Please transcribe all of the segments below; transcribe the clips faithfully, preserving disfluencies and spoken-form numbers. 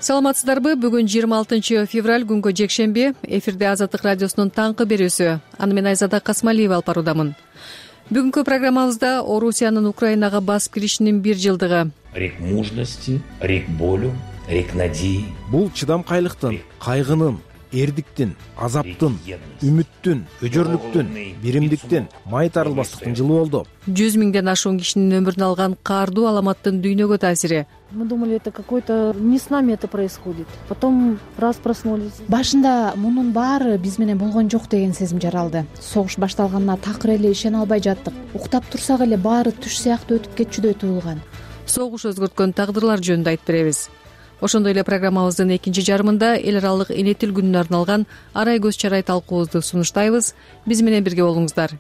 Саламатсыздарбы? Бүгүн жыйырма алтынчы февраль күнгө жекшемби. Эфирде Азаттык радиосунун таңкы берүүсү. Аны мен Айзада Касмалиева алып баруудамын. Бүгүнкү программабызда Орусиянын Украинага басып киришинин бир жылдыгы. Рек мужности, рек болу, рек надеи. Бул чыдамкайлыктын, кайгынын, эрдиктин, азаптын, үмүттүн, өжөрлүктүн, биримдиктин, май тарылбастыктын жылы болду. Жүз миңден ашуун кишинин өмүрүн алган каардуу аламаттын дүйнөгө таасири. Мы думали, это какой-то не с нами это происходит. Потом раз проснулись. Башында мунун баары биз менен болгон жок деген сезим жаралды. Согуш башталганына такыр эле ишене албай жаттык. Уктап турсак эле баары түш сыяктуу өтүп кетчүдөй туюлган. Согуш өзгөрткөн тагдырлар жөнүндө айтып беребиз. Ошондой эле программабыздын экинчи жарымында эл аралык эне тил күнүнө арналган арай көз чарай талкуубузду сунуштайбыз. Биз менен бирге болуңуздар.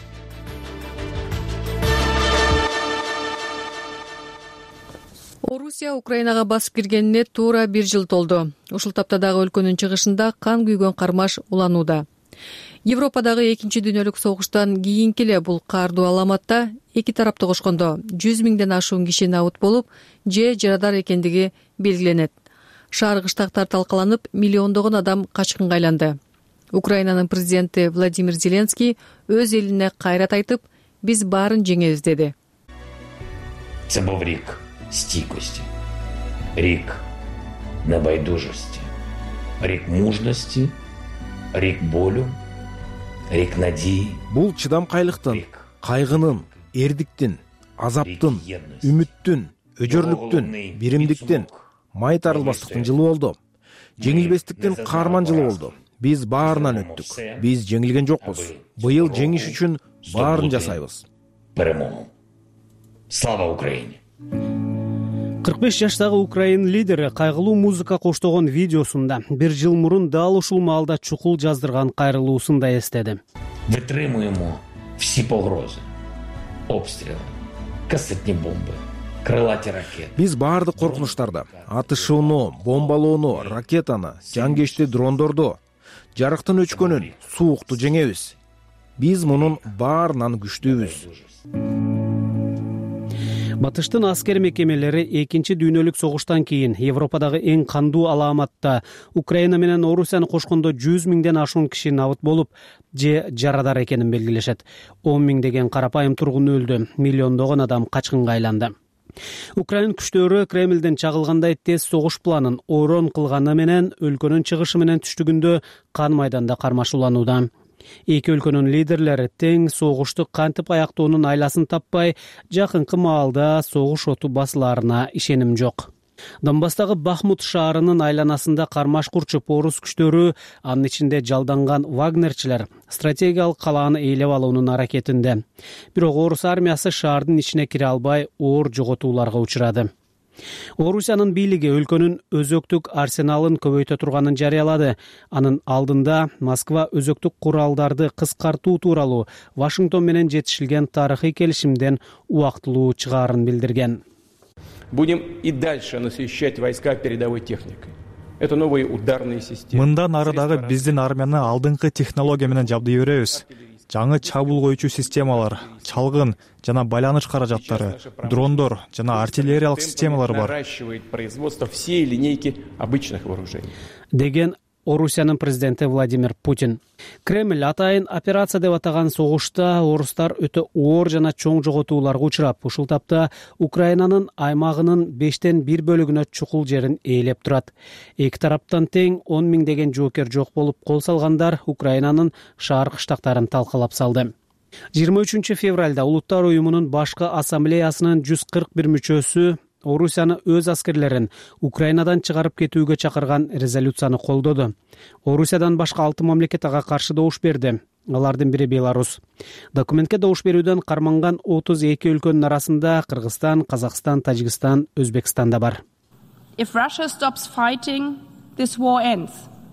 Орусия Украинага басып киргенине туура бир жыл толду. Ушул тапта дагы өлкөнүн чыгышында кан күйгөн кармаш уланууда. Европадагы экинчи дүйнөлүк согуштан кийинки эле бул каардуу аламатта эки тарапты кошкондо жүз миңден ашуун киши набыт болуп, же жарадар экендиги белгиленет. Шаар кыштактар талкаланып, миллиондогон адам качкынга айланды. Украинанын президенти Владимир Зеленский өз элине кайрат айтып, биз баарын жеңебиз деди. Це був рік стійкості, рік небайдужості, рік мужності, рік болю, рік надії. Бул чыдамкайлыктын, кайгынын, эрдиктин, азаптын, үмүттүн, өжөрлүктүн, биримдиктин, май тарылбастыктын жылы болду. Жеңилбестиктин каарман жылы болду. Биз баарынан өттүк. Биз жеңилген жокпуз. Быйыл жеңиш үчүн баарын жасайбыз. Перемогу. Слава Украине! кырк беш жаштагы украин лидери кайгылуу музыка коштогон видеосунда бир жыл мурун дал ушул маалда чукул жаздырган кайрылуусун да эстеди. Витримуємо всі погрози, обстріли, касетні бомби, крилаті ракети. Биз баардык коркунучтарды, атышууну, бомбалоону, ракетаны, жангечти дрондорду, жарыктын өчкөнүн, суукту жеңебиз. Биз мунун баарынан күчтүүбүз. Батыштын аскер мекемелери экинчи дүйнөлүк согуштан кийин Европадагы эң кандуу аламатта Украина менен Орусияны кошкондо жүз миңден ашуун киши набыт болуп, же жарадар экенин белгилешет. он миңдеген карапайым тургун өлдү, миллиондогон адам качкынга айланды. Украин күчтөрү Кремлден чагылгандай тез согуш планын орон кылганы менен өлкөнүн чыгышы менен түштүгүндө кан майданда кармашууланууда. Эки өлкөнүн лидерлери тең согушту кантип аяктоонун айласын таппай, жакынкы маалда согуш оту басылаарына ишеним жок. Донбасстагы Бахмут шаарынын айланасында кармаш курчуп, орус күчтөрү, анын ичинде жалданган вагнерчилер стратегиялык калааны ээлеп алуунун аракетинде. Бирок орус армиясы шаардын ичине кире албай, оор жоготууларга учурады. Орусиянын бийлиги өлкөнүн өзөктүк арсеналын көбөйтө турганын жарыялады. Анын алдында Москва өзөктүк куралдарды кыскартуу тууралуу Вашингтон менен жетишилген тарыхый келишимден убактылуу чыгаарын билдирген. Будем и дальше насыщать войска передовой техникой. Это новые ударные системы. Мындан ары дагы биздин армияны алдыңкы технология менен жабдый беребиз. Жаңы чабуул коючу системалар, чалгын жана байланыш каражаттары, дрондор жана артиллериялык системалар бар. Наращивает производство всей линейки обычных вооружений. Деген Орусиянын президенти Владимир Путин. Кремль атайын операция деп атаган согушта орустар өтө оор жана чоң жоготууларга учурап, ушул тапта Украинанын аймагынын бештен бир бөлүгүнө чукул жерин ээлеп турат. Эки тараптан тең он миңдеген жоокер жок болуп, кол салгандар Украинанын шаар кыштактарын талкалап салды. жыйырма үчүнчү февралда Улуттар уюмунун башкы ассамблеясынын жүз кырк бир мүчөсү Орусияны өз аскерлерин Украинадан чыгарып кетүүгө чакырган резолюцияны колдоду. Орусиядан башка алты мамлекет ага каршы добуш берди. Алардын бири Беларус. Документке добуш берүүдөн карманган отуз эки өлкөнүн арасында Кыргызстан, Казакстан, Тажикстан, Өзбекстан да бар. If Russia stops fighting, this war ends.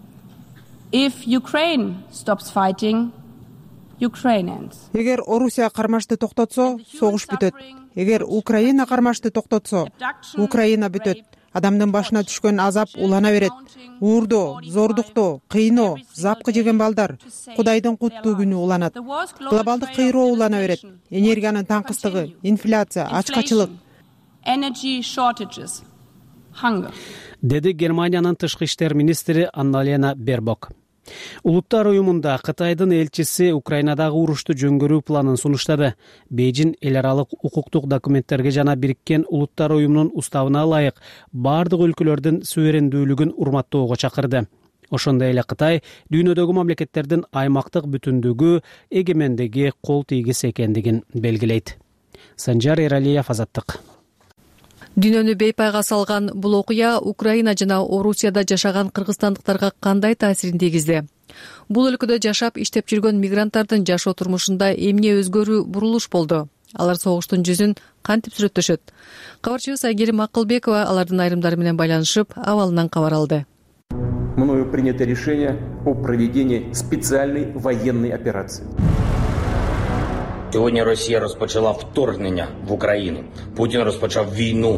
If Ukraine stops fighting, Ukraine ends. Эгер Орусия кармашты токтотсо, согуш бүтөт. Эгер Украина кармашты токтотсо, Украина бүтөт. Адамдын башына түшкөн азап улана берет. Уурдоо, зордуктоо, кыйноо, запкы жеген балдар Кудайдын куттуу күнү уланат. Глобалдык кыйроо улана берет. Энергиянын таңкыстыгы, инфляция, ачкачылык. деди Германиянын тышкы иштер министри Анна-Лена Бербок. Улуттар уюмунда Кытайдын элчиси Украинадагы урушту жөнгөрүү планын сунуштады. Бейжин эл аралык укуктук документтерге жана Бириккен Улуттар уюмунун уставына ылайык бардык өлкөлөрдүн суверендүүлүгүн урматтоого чакырды. Ошондой эле Кытай дүйнөдөгү мамлекеттердин аймактык бүтүндүгү, эгемендиги кол тийгис экендигин белгилейт. Санжар Эралиев, Азаттык. Дүйнөнү бейпайга салган бул окуя Украина жана Орусияда жашаган кыргызстандыктарга кандай таасирин тийгизди? Бул өлкөдө жашап иштеп жүргөн мигранттардын жашоо турмушунда эмне өзгөрүү, бурулуш болду? Алар согуштун жүзүн кантип сүрөттөшөт? Кабарчыбыз Айгерим Акылбекова алардын айрымдары менен байланышып, абалынан кабар алды. Мною принято решение о проведении специальной военной операции. Сьогодні Росія розпочала вторгнення в Україну. Путін розпочав війну.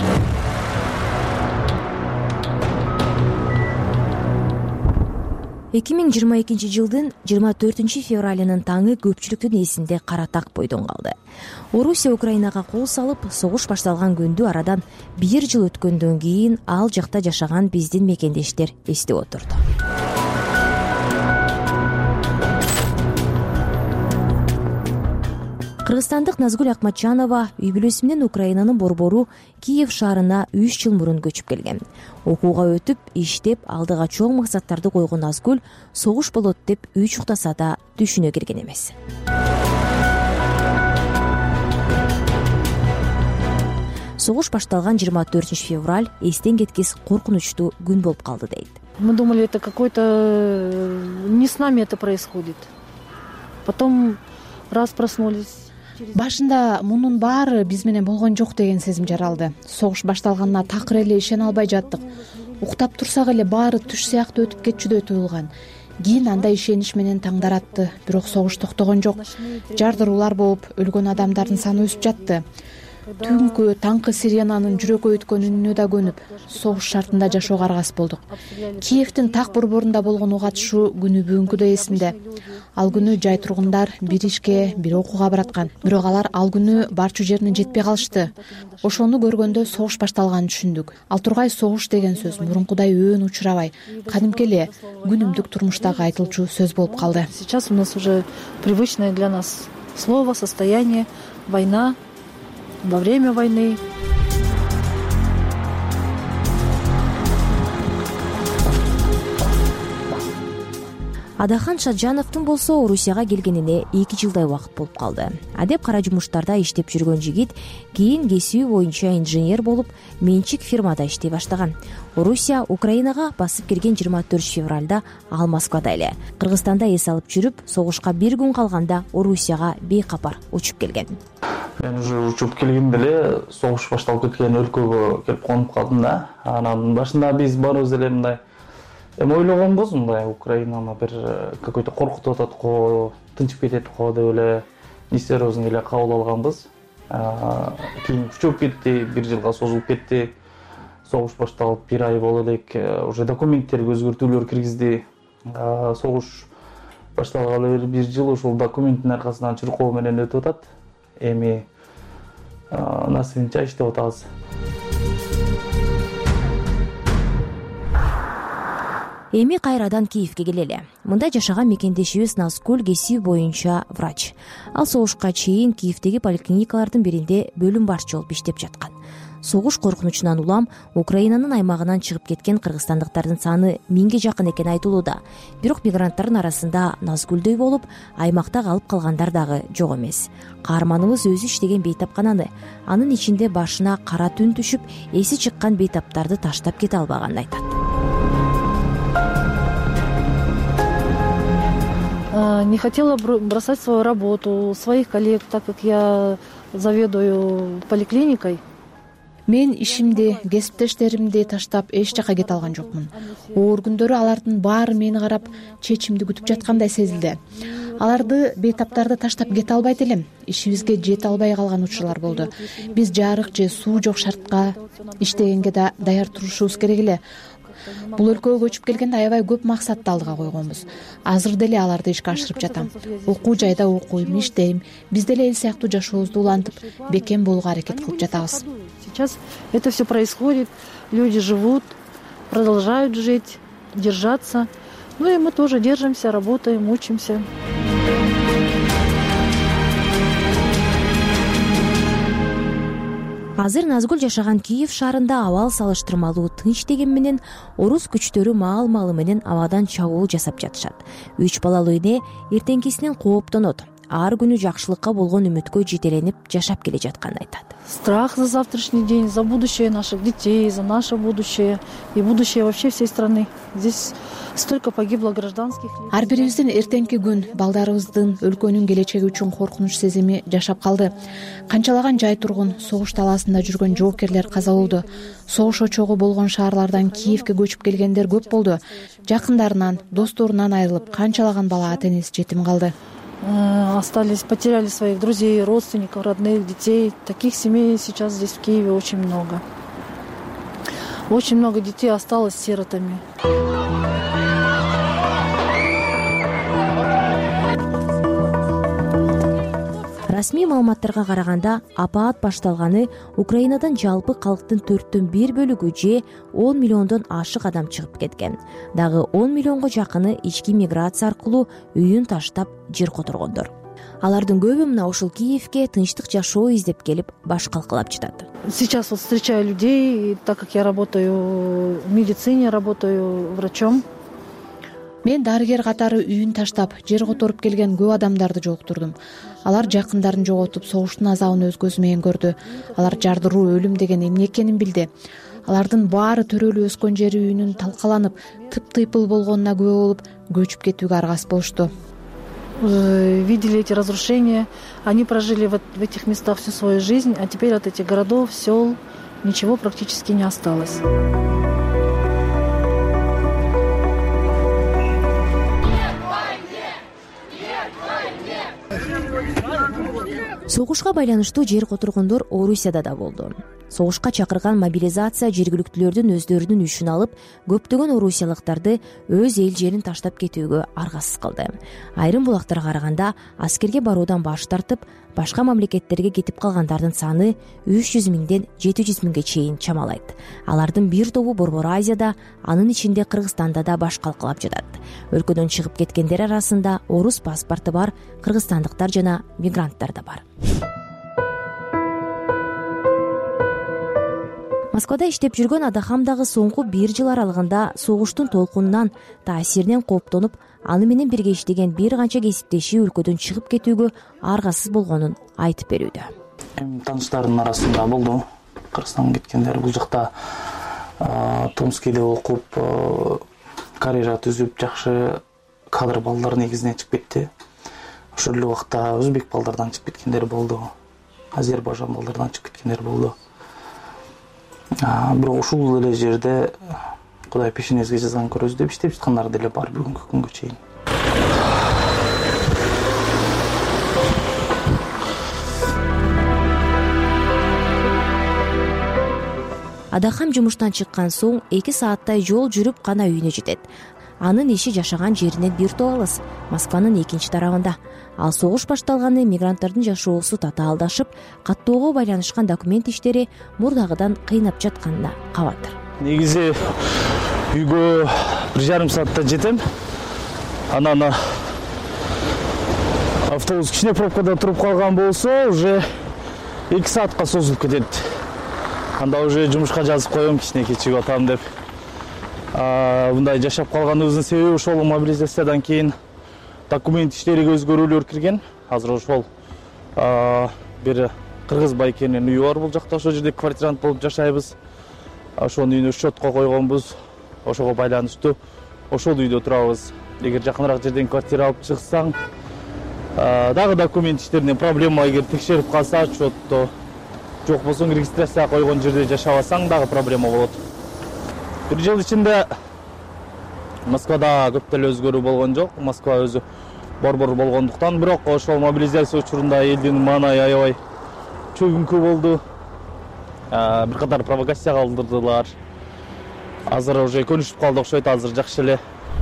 эки миң жыйырма экинчи жылдын жыйырма төртүнчү февралынын таңы көпчүлүктүн эсинде кара так бойдон калды. Орусия Украинага кол салып, согуш башталган күндү арадан бир жыл өткөндөн кийин ал жакта жашаган биздин мекендештер эстеп отурду. Кыргызстандык Назгүл Акматжанова үй бүлөсү менен Украинанын борбору Киев шаарына үч жыл мурун көчүп келген. Окууга өтүп, иштеп, алдыга чоң максаттарды койгон Назгүл согуш болот деп үч уктаса да түшүнө кирген эмес. Согуш башталган жыйырма төртүнчү февраль эстен кеткис коркунучтуу күн болуп калды дейт. Мы думали, это какой-то не с нами это происходит. Потом раз проснулись. Башында мунун баары биз менен болгон жок деген сезим жаралды. Согуш башталганына такыр эле ишене албай жаттык. Уктап турсак эле баары түш сыяктуу өтүп кетчүдөй туюлган. Кийин андай ишенич менен таңдар атты, бирок согуш токтогон жок. Жардыруулар болуп, өлгөн адамдардын саны өсүп жатты. Түнкү таңкы сиренанын жүрөккө өткөн үнүнө да көнүп, согуш шартында жашоого аргасыз болдук. Киевдин так борборунда болгон ук атышуу күнү бүгүнкүдөй эсимде. Ал күнү жай тургундар бир ишке, бир окууга бараткан. Бирок алар ал күнү барчу жерине жетпей калышты. Ошону көргөндө согуш башталганын түшүндүк. Ал тургай согуш деген сөз мурункудай өөн учурабай, кадимки эле күнүмдүк турмуштагы айтылчу сөз болуп калды. Сейчас у нас уже привычное для нас слово, состояние, война. Во время войны. Адахан Шаджановдун болсо Орусияга келгенине эки жылдай убакыт болуп калды. Адеп кара жумуштарда иштеп жүргөн жигит кийин кесиби боюнча инженер болуп, менчик фирмада иштей баштаган. Орусия Украинага басып кирген жыйырма төртүнчү февралда ал Москвада эле. Кыргызстанда эс алып жүрүп, согушка бир күн калганда Орусияга бейкапар учуп келген. Мен уже учуп келгенде эле согуш башталып кеткен өлкөгө келип конуп калдым да. Анан башында биз барыбыз эле мындай эми ойлогонбуз, мындай Украинаны бир какой-то коркутуп атат го, тынчып кетет го деп эле несерьезно эле кабыл алганбыз. Кийин күчөп кетти, бир жылга созулуп кетти. Согуш башталып бир ай боло элек уже документтерге өзгөртүүлөр киргизди. Согуш башталгалы бир жыл ушул документтин аркасынан чуркоо менен өтүп атат. Эми насыбынча иштеп атабыз. Эми кайрадан Киевге келели. Мында жашаган мекендешибиз Назгүл кесиби боюнча врач. Ал согушка чейин Киевдеги поликлиникалардын биринде бөлүм башчы болуп иштеп жаткан. Согуш коркунучунан улам Украинанын аймагынан чыгып кеткен кыргызстандыктардын саны миңге жакын экени айтылууда. Бирок мигранттардын арасында Назгүлдөй болуп, аймакта калып калгандар дагы жок эмес. Каарманыбыз өзү иштеген бейтапкананы, анын ичинде башына кара түн түшүп, эси чыккан бейтаптарды таштап кете албаганын айтат. Не хотела бросать свою работу, своих коллег, так как я заведую поликлиникой. Мен ишимди, кесиптештеримди таштап эч жака кете алган жокмун. Оор күндөрү алардын баары мени карап, чечимди күтүп жаткандай сезилди. Аларды бейтаптарды таштап кете албайт элем. Ишибизге жете албай калган учурлар болду. Биз жарык же суу жок шартка иштегенге да даяр турушубуз керек эле. Бул өлкөгө көчүп келгенде аябай көп максатты алдыга койгонбуз. Азыр деле аларды ишке ашырып жатам. Окуу жайда окуйм, иштейм. Биз деле эл сыяктуу жашообузду улантып, бекем болууга аракет кылып жатабыз. Сейчас это все происходит, люди живут, продолжают жить, держаться. Ну и мы тоже держимся, работаем, учимся. азыр Назгүл жашаган Киев шаарында абал салыштырмалуу тынч деген менен орус күчтөрү маал малы менен абадан чабуул жасап жатышат. Үч балалуу эне эртеңкисинен кооптонот. Ар күнү жакшылыкка болгон үмүткө жетеленип жашап келе жатканын айтат. Страх за завтрашний день, за будущее наших детей, за наше будущее и будущее вообще всей страны. Здесь столько погибло гражданских лиц. Ар бирибиздин эртеңки күн балдарыбыздын, өлкөнүн келечеги үчүн коркунуч сезими жашап калды. Канчалаган жай тургун, согуш талаасында жүргөн жоокерлер каза болду. Согуш очогу болгон шаарлардан Киевке көчүп келгендер көп болду. Жакындарынан, досторунан айрылып, канчалаган бала ата энеси жетим калды. Остались, потеряли своих друзей, родственников, родных, детей. Таких семей сейчас здесь в Киеве очень много. Очень много детей осталось сиротами. Расмий маалыматтарга караганда, апаат башталганы Украинадан жалпы калктын төрттөн бир бөлүгү же он миллиондон ашык адам чыгып кеткен. Дагы он миллионго жакыны ички миграция аркылуу үйүн таштап жер которгондор. Алардын көбү мына ушул Киевке тынчтык жашоо издеп келип баш калкалап жатат. Сейчас вот встречаю людей, так как я работаю в медицине, работаю врачом. Мен дарыгер катары үйүн таштап, жер которуп келген көп адамдарды жолуктурдум. Алар жакындарын жоготуп, согуштун азабын өз көзү менен көрдү. Алар жардыруу, өлүм деген эмне экенин билди. Алардын баары төрөлүп өскөн жери үйүнүн талкаланып, тыптыйпыл болгонуна күбө болуп, көчүп кетүүгө аргасыз болушту. Видели эти разрушения, они прожили в этих местах всю свою жизнь, а теперь от этих городов, сел ничего практически не осталось. Согушка байланыштуу жер которгондор Орусияда да болду. Согушка чакырган мобилизация жергиликтүүлөрдүн өздөрүнүн үчүн алып, көптөгөн орусиялыктарды өз эл жерин таштап кетүүгө аргасыз кылды. Айрым булактарга караганда, аскерге баруудан баш тартып, башка мамлекеттерге кетип калгандардын саны үч жүз миңден жети жүз миңге чейин чамалайт. Алардын бир тобу Борбор Азияда, анын ичинде Кыргызстанда да баш калкалап жатат. Өлкөдөн чыгып кеткендер арасында орус паспорты бар кыргызстандыктар жана мигранттар да бар. Москвада иштеп жүргөн Адахам дагы соңку бир жыл аралыгында согуштун толкунунан, таасиринен кооптонуп, аны менен бирге иштеген бир канча кесиптеши өлкөдөн чыгып кетүүгө аргасыз болгонун айтып берүүдө. Тааныштардын арасында болду. Кыргызстанга кеткендер бул жакта Томскиде окуп, карьера түзүп, жакшы кадр балдар негизинен чыгып кетти. Ошол эле убакта өзбек балдардан чыгып кеткендер болду. Азербайжан балдардан чыгып кеткендер болду. Бирок ушул эле жерде Кудай пешенеңизге жазган көрөсү деп иштеп жаткандар деле бар бүгүнкү күнгө чейин. Адахам жумуштан чыккан соң эки сааттай жол жүрүп гана үйүнө жетет. Анын иши жашаган жеринен бир топ алыс, Москванын экинчи тарабында. Ал согуш башталганы мигранттардын жашоосу татаалдашып, каттоого байланышкан документ иштери мурдагыдан кыйнап жатканына кабатыр. Негизи үйгө бир жарым саатта жетем. Анан автобус кичине пробкада туруп калган болсо, уже эки саатка созулуп кетет. Анда уже жумушка жазып коем, кичине кечигип атам деп. Мындай жашап калганыбыздын себеби ошол мобилизациядан кийин документ иштериге өзгөрүүлөр кирген. Азыр ошол бир кыргыз байкенин үйү бар бул жакта, ошол жерде квартирант болуп жашайбыз. Ошонун үйүнө счетко койгонбуз. Ошого байланыштуу ошол үйдө турабыз. Эгер жакыныраак жерден квартира алып чыксаң, дагы документ иштеринен проблема, эгер текшерип калса счетто, жок болсо регистрация койгон жерде жашабасаң дагы проблема болот. Бир жыл ичинде Москвада көп деле өзгөрүү болгон жок. Москва өзү борбор болгондуктан, бирок ошол мобилизация учурунда элдин маанайы аябай чөгүнкү болду. Бир катар провокация кылдырдылар. Азыр уже көнүшүп калды окшойт, азыр жакшы эле.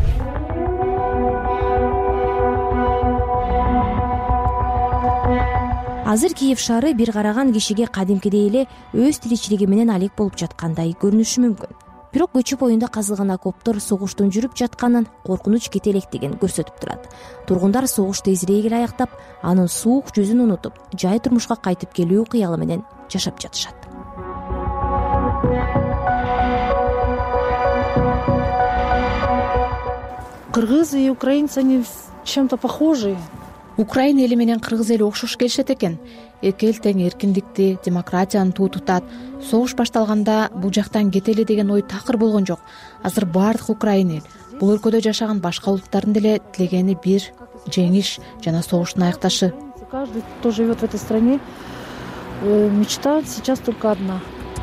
Азыр Киев шаары бир караган кишиге кадимкидей эле өз тиричилиги менен алек болуп жаткандай көрүнүшү мүмкүн. бирок көчө боюнда казылган окоптор согуштун жүрүп жатканын, коркунуч кете электигин көрсөтүп турат. Тургундар согуш тезирээк эле аяктап, анын суук жүзүн унутуп, жай турмушка кайтып келүү кыялы менен жашап жатышат. Кыргыз и украинцы, они чем-то похожи. Украин эли менен кыргыз эли окшош келишет экен. Эки эл тең эркиндикти, демократияны туу тутат. Согуш башталганда бул жактан кетели деген ой такыр болгон жок. Азыр баардык украин эл, бул өлкөдө жашаган башка улуттардын деле тилегени бир жеңиш жана согуштун аякташы. Каждый, кто живет в этой стране, мечта сейчас только одна.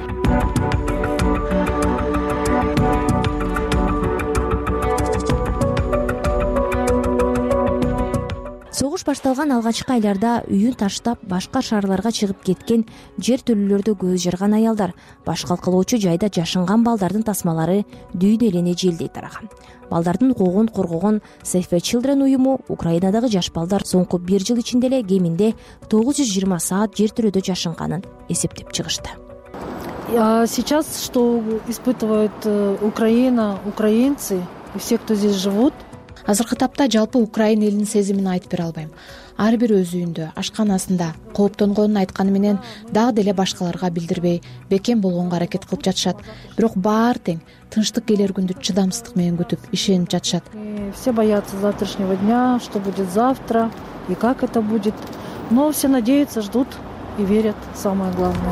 Согуш башталган алгачкы айларда үйүн таштап башка шаарларга чыгып кеткен, жер төлөлөрдө көз жарган аялдар, баш калкалоочу жайда жашынган балдардын тасмалары дүйнө элине желдей тараган. Балдардын укугун коргогон Save the Children уюму Украинадагы жаш балдар соңку бир жыл ичинде эле кеминде тогуз жүз жыйырма саат жер төлөөдө жашынганын эсептеп чыгышты. А сейчас что испытывает Украина, украинцы и все, кто здесь живут? Азыркы тапта жалпы Украин элинин сезимин айтып бере албайм. Ар бир өз үйүндө, ашканасында кооптонгонун айтканы менен дагы деле башкаларга билдирбей, бекем болгонго аракет кылып жатышат. Бирок баары тең тынчтык келер күндү чыдамсыздык менен күтүп, ишенип жатышат. Все боятся завтрашнего дня, что будет завтра и как это будет. Но все надеются, ждут и верят, самое главное.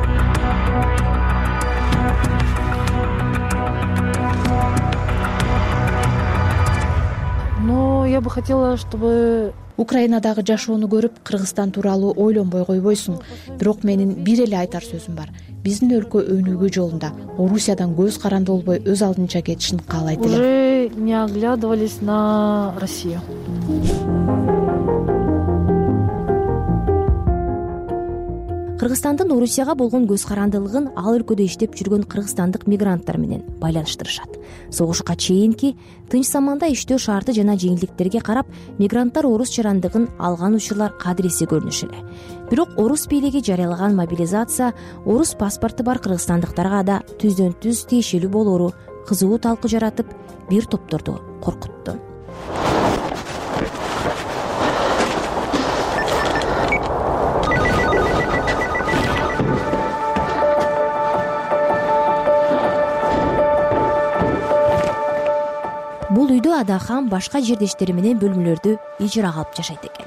Но я бы хотела, чтобы Украинадагы жашоону көрүп, Кыргызстан тууралуу ойлонбой койбойсуң. Бирок менин бир эле айтар сөзүм бар. Биздин өлкө өнүгүү жолунда Орусиядан көз каранды болбой өз алдынча кетишин каалайт элем. Уже не оглядывались на Россию. Кыргызстандын Орусияга болгон көз карандылыгын ал өлкөдө иштеп жүргөн кыргызстандык мигранттар менен байланыштырышат. Согушка чейинки тынч заманда иштөө шарты жана жеңилдиктерге карап, мигранттар орус жарандыгын алган учурлар кадиреси көрүнүш эле. Бирок орус бийлиги жарыялаган мобилизация орус паспорту бар кыргызстандыктарга да түздөн түз тиешелүү болоору кызуу талкуу жаратып, бир топторду коркутту. Бул үйдө Адахам башка жердештери менен бөлмөлөрдү ижарага алып жашайт экен.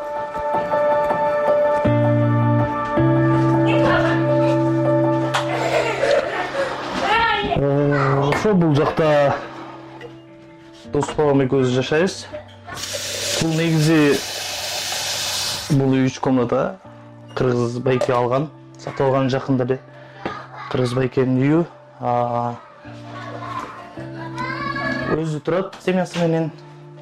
Ошо бул жакта дос балам экөөбүз жашайбыз. Бул негизи бул үй үч комната. Кыргыз байке алган, сатып алган жакында эле. Кыргыз байкенин үйү. Өзү турат семьясы менен.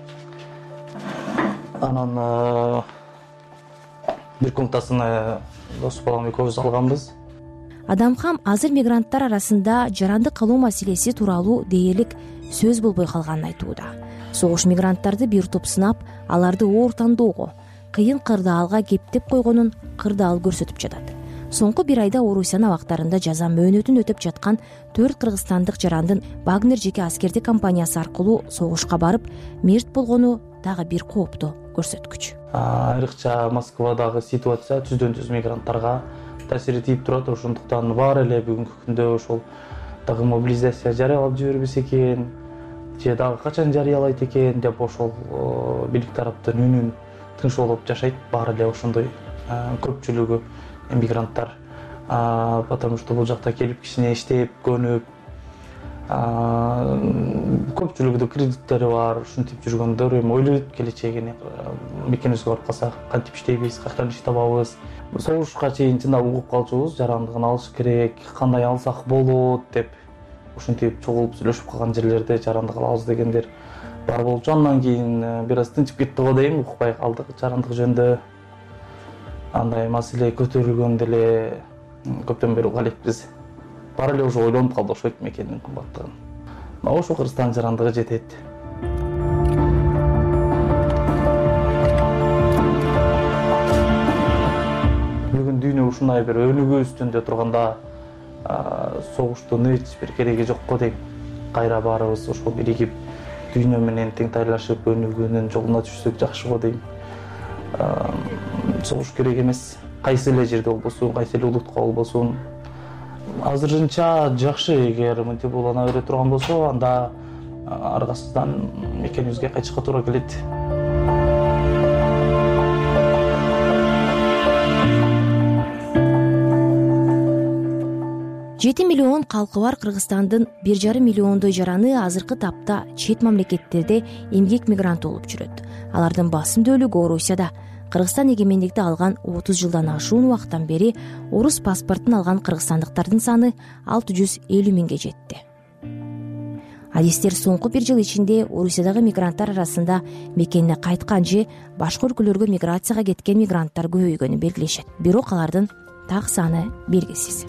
Анан бир комнатасын дос балам экөөбүз алганбыз. Адамхам азыр мигранттар арасында жарандык калуу маселеси тууралуу дээрлик сөз болбой калганын айтууда. Согуш мигранттарды бир топ сынап, аларды оор тандоого, кыйын кырдаалга кептеп койгонун кырдаал көрсөтүп жатат. Соңку бир айда Орусияны абактарында жаза мөөнөтүн өтөп жаткан төрт кыргызстандык жарандын Вагнер жеке аскердик компаниясы аркылуу согушка барып, мерт болгону дагы бир кооптуу көрсөткүч. Айрыкча Москвадагы ситуация түздөн түз мигранттарга таасир этип турат. Ошондуктан баары эле бүгүнкү күндө ошол дагы мобилизация жарыялап жибербесе экен, же дагы качан жарыялайт экен деп ошол бийлик тараптын үнүн тыңшоолоп жашайт. Баары эле ошондой көпчүлүгү мигранттар, потому что бул жакта келип кичине иштеп, көнүп, көпчүлүгүдө кредиттери бар, ушинтип жүргөндөр эми ойлойт келечегине. Мекенибизге барып калсак, кантип иштейбиз, каяктан иш табабыз. Согушка чейин чындап угуп калчубуз, жарандыгын алыш керек, кандай алсак болот деп. Ушинтип чогулуп сүйлөшүп калган жерлерде жарандык алабыз дегендер бар болчу. Андан кийин бир аз тынчып кетти го дейм, укпай калдык жарандык жөнүндө. Андай маселе көтөрүлгөндө эле көптөн бери уга элекпиз. Баары эле ошо ойлонуп калды, окшойт мекендин кымбаттыгын. Ошо Кыргызстан жарандыгы жетет. Бүгүн дүйнө ушундай бир өнүгүү үстүндө турганда, согуштун эч бир кереги жок го дейм. Кайра баарыбыз ошол биригип дүйнө менен тең тайлашып өнүгүүнүн жолуна түшсөк жакшы го дейм. Согуш керек эмес. Кайсы эле жерде болбосун, кайсы эле улутка болбосун. Азырынча жакшы, эгер мынтип улана бере турган болсо, анда аргасыздан экөөбүзгө кайчыкка туура келет. жети миллион калкы бар Кыргызстандын бир жарым миллиондой жараны азыркы тапта чет мамлекеттерде эмгек мигранты болуп жүрөт. Алардын басым бөлүгү Орусияда. Кыргызстан эгемендикти алган отуз жылдан ашуун убакыттан бери орус паспортун алган кыргызстандыктардын саны алты жүз элүү миңге жетти. Адистер соңку бир жыл ичинде Орусиядагы мигранттар арасында мекенине кайткан же башка өлкөлөргө миграцияга кеткен мигранттар көбөйгөнүн белгилешет. Бирок алардын так саны белгисиз.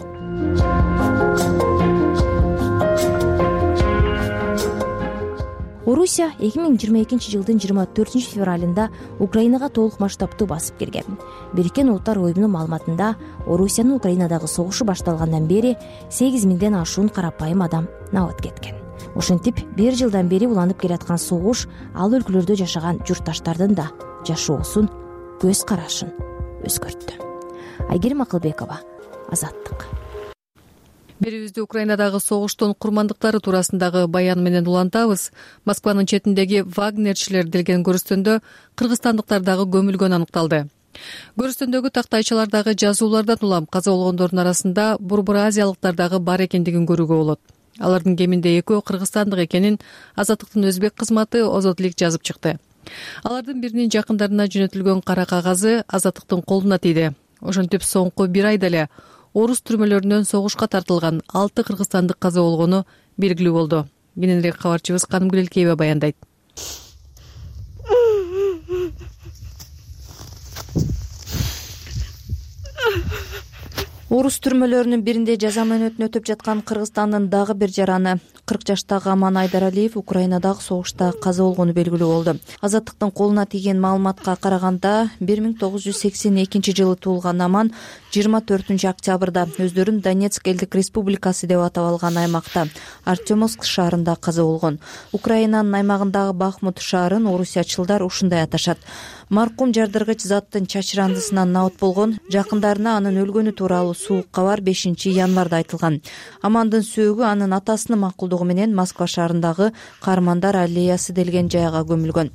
Орусия эки миң жыйырма экинчи жылдын жыйырма төртүнчү февралында Украинага толук масштабтуу басып кирген. Бириккен Улуттар уюмунун маалыматында Орусиянын Украинадагы согушу башталгандан бери сегиз миңден ашуун карапайым адам набат кеткен. Ошентип бир жылдан бери уланып келаткан согуш ал өлкөлөрдө жашаган журтташтардын да жашоосун, көз карашын өзгөрттү. Айгерим Акылбекова, Азаттык. Берибизди Украинадагы согуштун курмандыктары туурасындагы баян менен улантабыз. Москванын четиндеги вагнерчилер делген көрүстөндө кыргызстандыктар дагы көмүлгөнү аныкталды. Көрүстөндөгү тактайчалардагы жазуулардан улам каза болгондордун арасында Борбор азиялыктар дагы бар экендигин көрүүгө болот. Алардын кеминде экөө кыргызстандык экенин Азаттыктын өзбек кызматы Озодлик жазып чыкты. Алардын биринин жакындарына жөнөтүлгөн кара кагазы Азаттыктын колуна тийди. Ошентип соңку бир айда эле орус түрмөлөрүнөн согушка тартылган алты кыргызстандык каза болгону белгилүү болду. Кененирээк кабарчыбыз Канымгүл Элкеева баяндайт. Орус түрмөлөрүнүн биринде жаза мөөнөтүн өтөп жаткан Кыргызстандын дагы бир жараны кырк жаштагы Аман Айдаралиев Украинадагы согушта каза болгону белгилүү болду. Азаттыктын колуна тийген маалыматка караганда бир миң тогуз жүз сексен экинчи жылы туулган Аман жыйырма төртүнчү октябрда өздөрүн Донецк элдик республикасы деп атап алган аймакта Артемовск шаарында каза болгон. Украинанын аймагындагы Бахмут шаарын орусиячылдар ушундай аташат. Маркум жардыргыч заттын чачырандысынан набат болгон. Жакындарына анын өлгөнү тууралуу суук кабар бешинчи январда айтылган. Амандын сөөгү анын атасынын макулдугу менен Москва шаарындагы Каармандар аллеясы делген жайга көмүлгөн.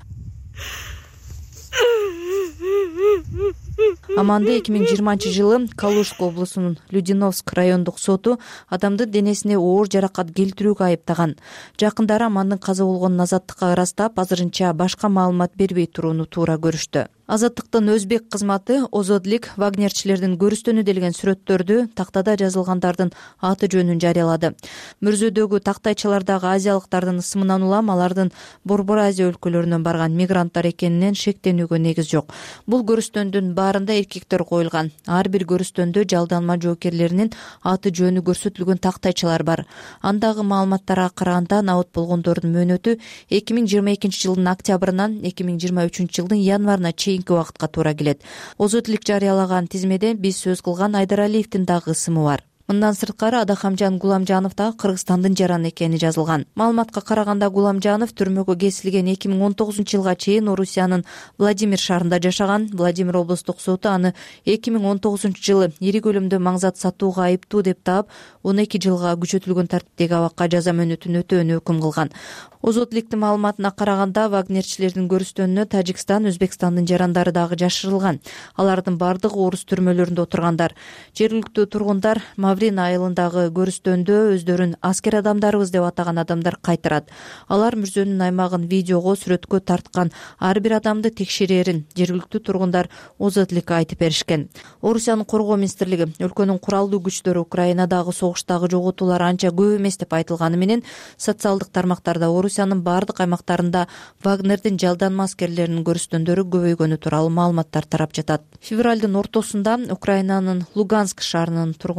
Аманды эки миң жыйырманчы жылы Калужск облусунун Людиновск райондук соту адамдын денесине оор жаракат келтирүүгө айыптаган. Жакындары Амандын каза болгонун Азаттыкка ырастап, азырынча башка маалымат бербей турууну туура көрүштү. Азаттыктын өзбек кызматы Озодлик вагнерчилердин көрүстөнү делген сүрөттөрдү тактада жазылгандардын аты жөнүн жарыялады. Мөрзөдөгү тактайчалардагы азиялыктардын ысымынан улам алардын Борбор Азия өлкөлөрүнөн барган мигранттар экенинен шектенүүгө негиз жок. Бул көрүстөндүн баарында эркектер коюлган. Ар бир көрүстөндө жалданма жоокерлеринин аты жөнү көрсөтүлгөн тактайчалар бар. Андагы маалыматтарга караганда набат болгондордун мөөнөтү эки миң жыйырма экинчи жылдын октябрынан эки миң жыйырма үчүнчү жылдын январына чейинки убакытка туура келет. Озодлик жарыялаган тизмеде биз сөз кылган Айдаралиевдин дагы ысымы бар. Мындан сырткары Адахамжан Гуламжанов да Кыргызстандын жараны экени жазылган. Маалыматка караганда Гуламжанов түрмөгө кесилген эки миң он тогузунчу жылга чейин Орусиянын Владимир шаарында жашаган. Владимир облустук соту аны эки миң он тогузунчу жылы ири көлөмдө маңзат сатууга айыптуу деп таап, он эки жылга күчөтүлгөн тартиптеги абакка жаза мөөнөтүн өтөөнү өкүм кылган. Озодликтин маалыматына караганда вагнерчилердин көрүстөнүнө Тажикстан, Өзбекстандын жарандары дагы жашырылган. Алардын бардыгы орус түрмөлөрүндө отургандар. Жергиликтүү тургундар Маврин айылындагы көрүстөндө өздөрүн аскер адамдарыбыз деп атаган адамдар кайтарат. Алар мөрзөнүн аймагын видеого, сүрөткө тарткан ар бир адамды текшерерин жергиликтүү тургундар Озодликке айтып беришкен. Орусиянын коргоо министрлиги өлкөнүн куралдуу күчтөрү Украинадагы согуштагы жоготуулар анча көп эмес деп айтылганы менен социалдык тармактарда Орусиянын бардык аймактарында Вагнердин жалданма аскерлеринин көрүстөндөрү көбөйгөнү тууралуу маалыматтар тарап жатат. Февралдын ортосунда Украинанын Луганск шаарынын тургундары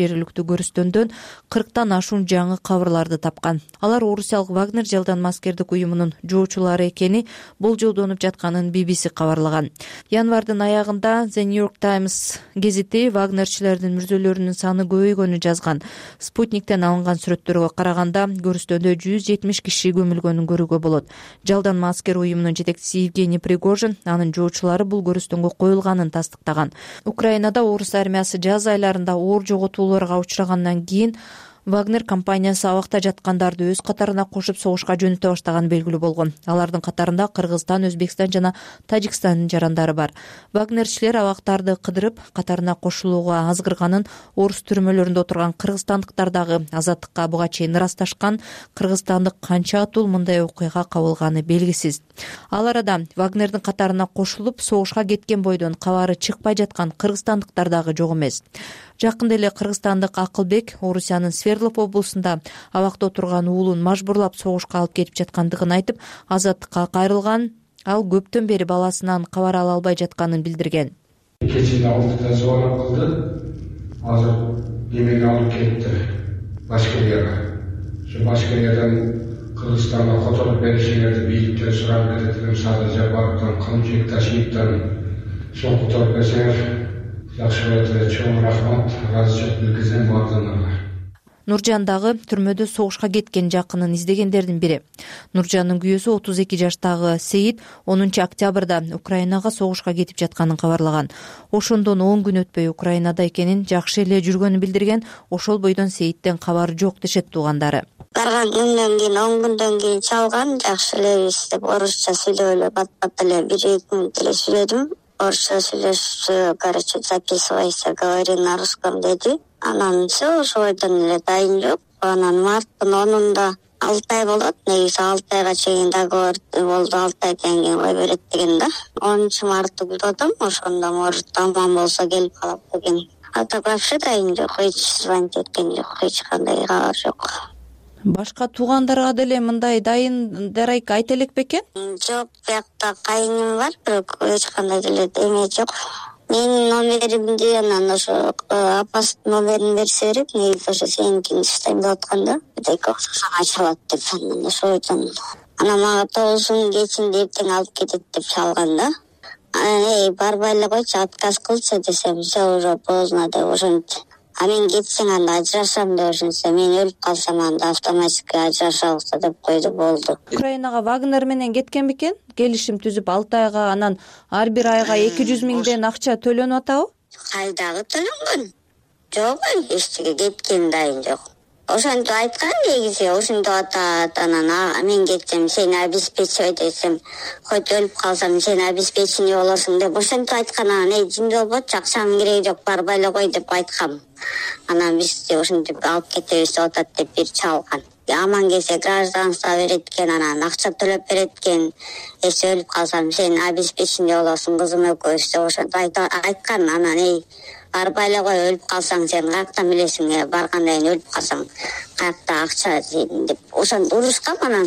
жергиликтүү көрүстөндөн кырктан ашуун жаңы кабарларды тапкан. Алар орусиялык Вагнер жалданма аскердик уюмунун жоочулары экени болжолдонуп жатканын би би си кабарлаган. Январдын аягында The New York Times гезити вагнерчилердин мүрзөлөрүнүн саны көбөйгөнүн жазган. Спутниктен алынган сүрөттөргө караганда көрүстөндө жүз жетимиш киши көмүлгөнүн көрүүгө болот. Жалданма аскер уюмунун жетекчиси Евгений Пригожин анын жоочулары бул көрүстөнгө коюлганын тастыктаган. Украинада орус армиясы жаз айларында оор жоготууларга учрагандан кийин Вагнер компаниясы абакта жаткандарды өз катарына кошуп согушка жөнөтө баштаганы белгилүү болгон. Алардын катарында Кыргызстан, Өзбекстан жана Тажикстандын жарандары бар. Вагнерчилер абактарды кыдырып катарына кошулууга азгырганын орус түрмөлөрүндө отурган кыргызстандыктар дагы азаттыкка буга чейин ырасташкан. Кыргызстандык канча атул мындай окуяга кабылганы белгисиз. Ал арада Вагнердин катарына кошулуп согушка кеткен бойдон кабары чыкпай жаткан кыргызстандыктар дагы жок эмес. Жакында эле кыргызстандык Акылбек Орусиянын Свердлов облусунда абакта отурган уулун мажбурлап согушка алып кетип жаткандыгын айтып, азаттыкка кайрылган. Ал көптөн бери баласынан кабар ала албай жатканын билдирген. Кечинде алтыда звонок кылды. Азыр эмеге алып кетти Башкирияга. Şu Башкирияден Кыргызстанга которуп беришиңерди бийликтен сурап бердим. Садыр Жапаровдон, Камчек Ташиевден сол которуп берсеңер жакшы болот. Чоң рахмат. Ыраазычылык билдирсем бардыгына. Нуржан дагы түрмөдө согушка кеткен жакынын издегендердин бири. Нуржандын күйөөсү отуз эки жаштагы Сейит онунчу октябрда Украинага согушка кетип жатканын кабарлаган. Ошондон он күн өтпөй Украинада экенин, жакшы эле жүргөнүн билдирген. Ошол бойдон Сейиттен кабар жок дешет туугандары. Барган күндөн кийин он күндөн кийин чалган, жакшы элебиз деп орусча сүйлөп эле бат-бат эле бир эки мүнөт эле сүйлөдүм. Орусча сүйлөшүп, короче, записывайся, говори на русском деди. Анан все ошойдон эле дайын жок. Анан марттын онунда алты ай болот. Негизи алты айга чейин договор болду. алты айдан кийин кой берет деген да. онунчу мартты күтөдүм. Ошондо может аман болсо келип калат деген. А так вообще дайын жок. Эч звонить эткен жок. Эч кандай кабар жок. Башка туугандарга деле мындай дайын дарайк айта элек бекен? Жок, биякта кайыным бар, бирок эч кандай деле эме жок. Менин номеримди анан ошо апасынын номерин берсе керек, негизи ошо сеникини иштейм деп атканда, бирдеке окшошого ачылат деп анан ошойдон. Анан мага тогузунун кечинде эртең алып кетет деп чалган да. Анан эй барбай эле койчу, отказ кылчы десем, все уже поздно деп ошентти. А мен кетсең анда ажырашам деп ошентсе, мен өлүп калсам анда автоматически ажырашабыз деп койду, болду. Украинага Вагнер менен кеткен бекен? Келишим түзүп алты айга, анан ар бир айга эки жүз миңден акча төлөнүп атабы? Кайдагы төлөнгөн? Жок, эчтеке кеткен дайын жок. Ошентип айткан негизи, ошентип атат. Анан мен кетсем сени обеспечивать этсем, хоть өлүп калсам сен обеспечение болосуң деп ошентип айткан. Анан эй жимде болбочу, акчанын кереги жок, барбай эле кой деп айткам. Анан биз ошентип алып кетебиз деп атат деп бир чалган. Аман келсе гражданство берет экен, анан акча төлөп берет экен. Эч өлүп калсам сен обеспечение болосуң, кызым экөөбүз деп ошентип айткан. Анан эй барбай эле кой, өлүп калсаң сен каяктан билесиң, баргандан кийин өлүп калсаң каякта акча деп ошентип урушкам. Анан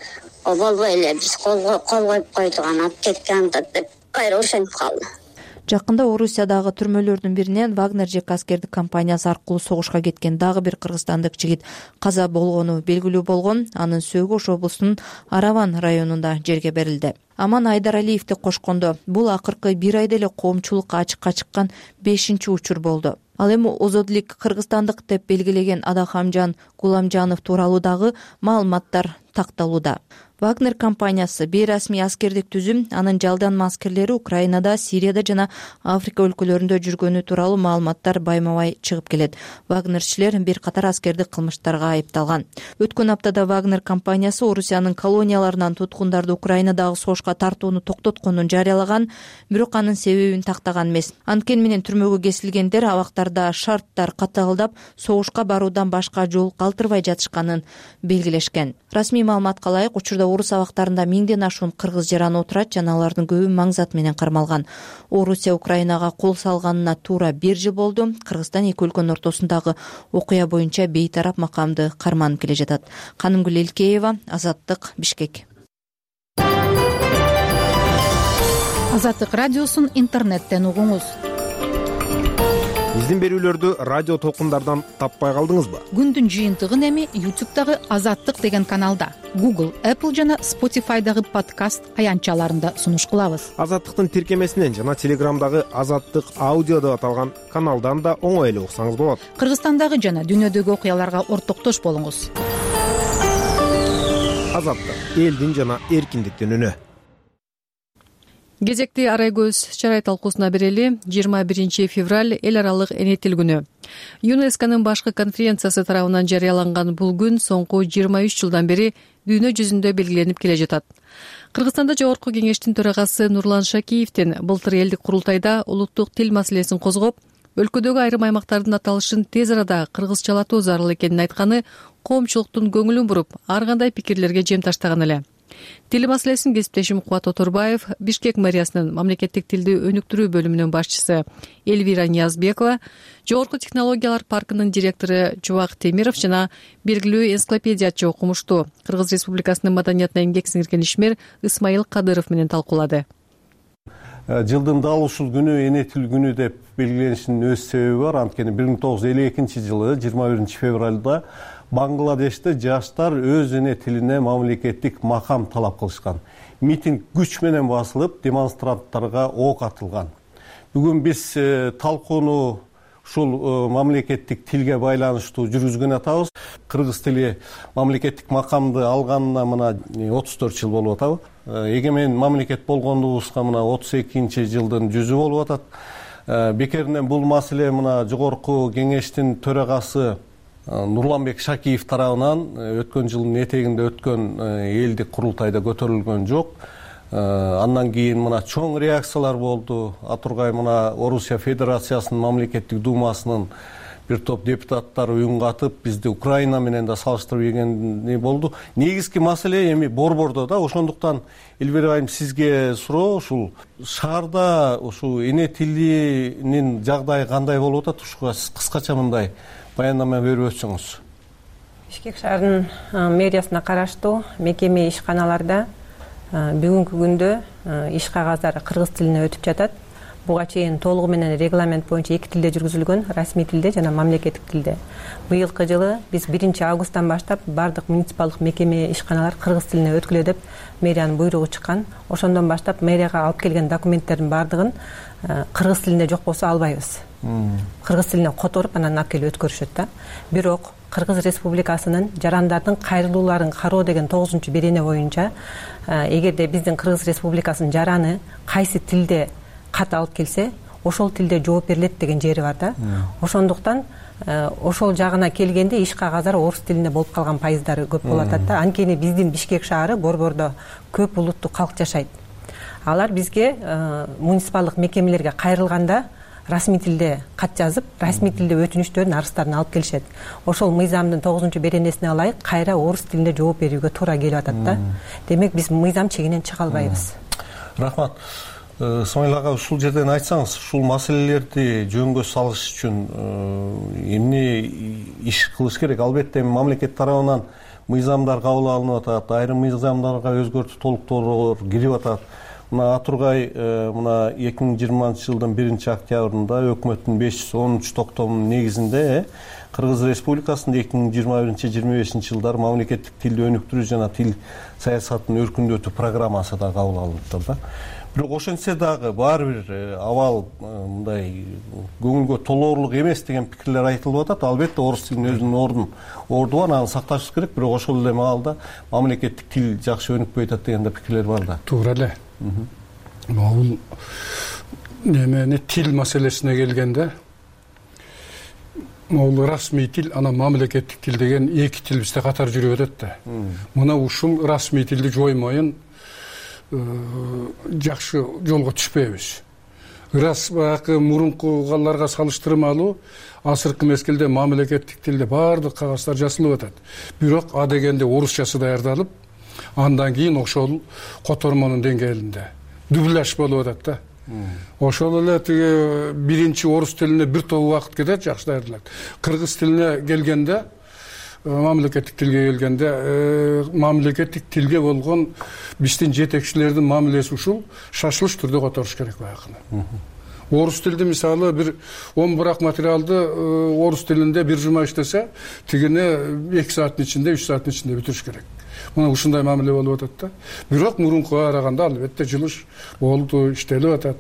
о болбой эле биз кол коюп койдук, анан алып кеткен деп кайра ошентип калды. Жакында Орусиядагы түрмөлөрдүн биринен Вагнер жеке аскердик компаниясы аркылуу согушка кеткен дагы бир кыргызстандык жигит каза болгону белгилүү болгон. Анын сөөгү Ош облусунун Араван районунда жерге берилди. Аман Айдаралиевди кошкондо бул акыркы бир айда эле коомчулукка ачыкка чыккан бешинчи учур болду. Ал эми озодлик кыргызстандык деп белгилеген Адахамжан Гуламжанов тууралуу дагы маалыматтар такталууда. Вагнер компаниясы бейрасмий аскердик түзүм, анын жалданма аскерлери Украинада, Сирияда жана Африка өлкөлөрүндө жүргөнү тууралуу маалыматтар байма-бай чыгып келет. Вагнерчилер бир катар аскердик кылмыштарга айыпталган. Өткөн аптада Вагнер компаниясы Орусиянын колонияларынан туткундарды Украинадагы согушка тартууну токтотконун жарыялаган, бирок анын себебин тактаган эмес. Анткени менен түрмөгө кесилгендер абактарда шарттар катаалдап, согушка баруудан башка жол калтырбай жатышканын белгилешкен. Расмий маалыматка ылайык, учурда орус абактарында миңден ашуун кыргыз жараны отурат жана алардын көбү маңзат менен кармалган. Орусия Украинага кол салганына туура бир жыл болду. Кыргызстан эки өлкөнүн ортосундагы окуя боюнча бейтарап макамды карманып келе жатат. Канымгүл Элкеева, Азаттык, Бишкек. Азаттык радиосун интернеттен угуңуз. биздин берүүлөрдү радио толкундардан таппай калдыңызбы? Күндүн жыйынтыгын эми ютубтагы Азаттык деген каналда, Google, Apple жана Spotify'дагы подкаст аянтчаларында сунуш кылабыз. Азаттыктын тиркемесинен жана Телеграмдагы Азаттык аудио деп аталган каналдан да оңой эле уксаңыз болот. Кыргызстандагы жана дүйнөдөгү окуяларга ортоктош болуңуз. Азаттык, элдин жана эркиндиктин үнү. Кезекти арай көз чарай талкуусуна берели. жыйырма биринчи февраль эл аралык эне тил күнү. ЮНЕСКОнун башкы конференциясы тарабынан жарыяланган бул күн соңку жыйырма үч жылдан бери дүйнө жүзүндө белгиленип келе жатат. Кыргызстанда Жогорку кеңештин төрагасы Нурлан Шакиевдин былтыр элдик курултайда улуттук тил маселесин козгоп, өлкөдөгү айрым аймактардын аталышын тез арада кыргызчалатуу зарыл экенин айтканы коомчулуктун көңүлүн буруп, ар кандай пикирлерге жем таштаган эле. Тил маселесин кесиптешим Кубат Оторбаев, Бишкек мэриясынын мамлекеттик тилди өнүктүрүү бөлүмүнүн башчысы Эльвира Ниязбекова, Жогорку технологиялар паркынын директору Жубак Темиров жана белгилүү энциклопедиячы окумуштуу Кыргыз Республикасынын маданиятына эмгек сиңирген ишмер Исмаил Кадыров менен талкуулады. Жылдын дал ушул күнү эне тил күнү деп белгиленишинин өз себеби бар. Анткени бир миң тогуз жүз элүү экинчи жылы жыйырма биринчи февралда Бангладеште жаштар өз эне тилине мамлекеттик макам талап кылышкан. Митинг күч менен басылып, демонстранттарга ок атылган. Бүгүн биз талкууну ушул мамлекеттик тилге байланыштуу жүргүзгөн атабыз. Кыргыз тили мамлекеттик макамды алганына мына отуз төрт жыл болуп атабы. Эгемен мамлекет болгондугубузга мына отуз экинчи жылдын жүзү болуп атат. Бекеринен бул маселе мына Жогорку кеңештин төрагасы Нурланбек Шакиев тарабынан өткөн жылдын этегинде өткөн элдик курултайда көтөрүлгөн жок. Андан кийин мына чоң реакциялар болду. Атургай мына Орусия Федерациясынын мамлекеттик думасынын бир топ депутаттары үн катып, бизди Украина менен да салыштырып ийгени болду. Негизги маселе эми борбордо да, ошондуктан Эльвира айым сизге суроо, ушул шаарда ушул эне тилинин жагдайы кандай болуп атат? Ушуга сиз кыскача мындай баяндама берип өтсөңүз. Бишкек шаарынын мэриясына караштуу мекеме ишканаларда бүгүнкү күндө иш кагаздары кыргыз тилине өтүп жатат. Буга чейин толугу менен регламент боюнча эки тилде жүргүзүлгөн, расмий тилде жана мамлекеттик тилде. Быйылкы жылы биз биринчи августтан баштап бардык муниципалдык мекеме ишканалар кыргыз тилине өткүлө деп мэриянын буйругу чыккан. Ошондон баштап мэрияга алып келген документтердин бардыгын кыргыз тилинде жок болсо албайбыз. Кыргыз тилине которуп анан алып келип өткөрүшөт да. Бирок Кыргыз Республикасынын жарандардын кайрылууларын кароо деген тогузунчу берене боюнча, эгерде биздин Кыргыз Республикасынын жараны кайсы тилде кат алып келсе, ошол тилде жооп берилет деген жери бар да. Ошондуктан ошол жагына келгенде иш кагаздары орус тилинде болуп калган пайыздары көп болуп атат да. Анткени биздин Бишкек шаары борбордо көп улуттуу калк жашайт. Алар бизге муниципалдык мекемелерге кайрылганда расмий тилде кат жазып, расмий тилде өтүнүчтөрдүн арыздарын алып келишет. Ошол мыйзамдын тогузунчу беренесине ылайык кайра орус тилинде жооп берүүгө туура келип атат да. Демек биз мыйзам чегинен чыга албайбыз. Рахмат. Исмаил ага, ушул жерден айтсаңыз, ушул маселелерди жөнгө салыш үчүн эмне иш кылыш керек? Албетте мамлекет тарабынан мыйзамдар кабыл алынып атат, айрым мыйзамдарга өзгөртүү толуктоолор кирип атат. Мына Атургай мына эки миң жыйырманчы жылдын биринчи октябрында өкмөттүн беш жүз он үч токтомунун негизинде Кыргыз Республикасында эки миң жыйырма биринчи жыйырма бешинчи жылдары мамлекеттик тилди өнүктүрүү жана тил саясатын өркүндөтүү программасы да кабыл алынып да. Бирок ошентсе дагы баары бир абал мындай көңүлгө толоорлук эмес деген пикирлер айтылып атат. Албетте орус тилинин өзүнүн ордун орду бар, аны сакташыбыз керек, бирок ошол эле маалда мамлекеттик тил жакшы өнүкпөй атат деген да пикирлер бар да. Туура эле. Бул немени тил маселесине келгенде, могул расмий тил, анан мамлекеттик тил деген эки тил бизде катар жүрүп атат да. Мына ушул расмий тилди жоймойун жакшы жолго түшпөйбүз. Ырас баягы мурункугаларга салыштырмалуу азыркы мезгилде мамлекеттик тилде баардык кагаздар жазылып атат. Бирок а дегенде орусчасы даярдалып, андан кийин ошол котормонун деңгээлинде дубляж болуп атат да. Ошол эле тиги биринчи орус тилине бир топ убакыт кетет, жакшы даярдалат. Кыргыз тилине келгенде, мамлекеттик тилге келгенде, мамлекеттик тилге болгон биздин жетекчилердин мамилеси ушул шашылыш түрдө которуш керек баягыны. орус тилди мисалы бир он бирок материалды орус тилинде бир жума иштесе тигини эки сааттын ичинде үч сааттын ичинде бүтүрүш керек. Мына ушундай мамиле болуп атат да. Бирок мурункуга караганда албетте жылыш болду, иштелип атат.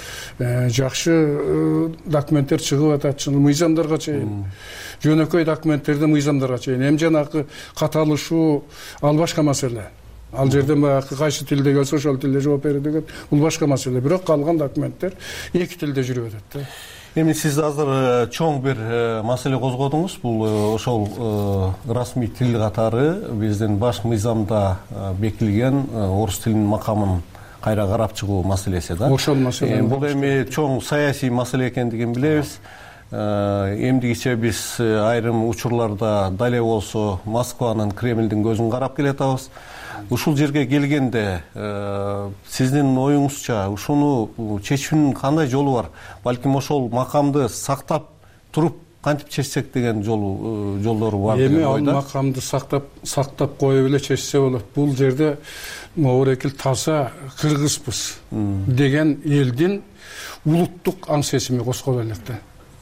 Жакшы документтер чыгып атат, чын мыйзамдарга чейин. Жөнөкөй документтерди мыйзамдарга чейин. Эми жанагы каталышуу ал башка маселе. Ал жерден баягы кайсы тилде келсе ошол тилде жооп берүү деген бул башка маселе. Бирок калган документтер эки тилде жүрүп атат да. Эми сиз азыр чоң бир маселе козгодуңуз. Бул ошол расмий тил катары биздин баш мыйзамда бекитилген орус тилинин макамын кайра карап чыгуу маселеси да. Ошол маселе. Бул эми чоң саясий маселе экендигин билебиз. Эмдигиче биз айрым учурларда дале болсо Москванын, Кремлдин көзүн карап келатабыз. Ушул жерге келгенде сиздин оюңузча ушуну чечүүнүн кандай жолу бар? Балким ошол макамды сактап туруп кантип чечсек деген жолу жолдору бар деген ойдо. Эми ал макамды сактап сактап коюп эле чечсе болот. Бул жерде Моорекил таза кыргызбыз деген элдин улуттук аң сезими косколо элек да.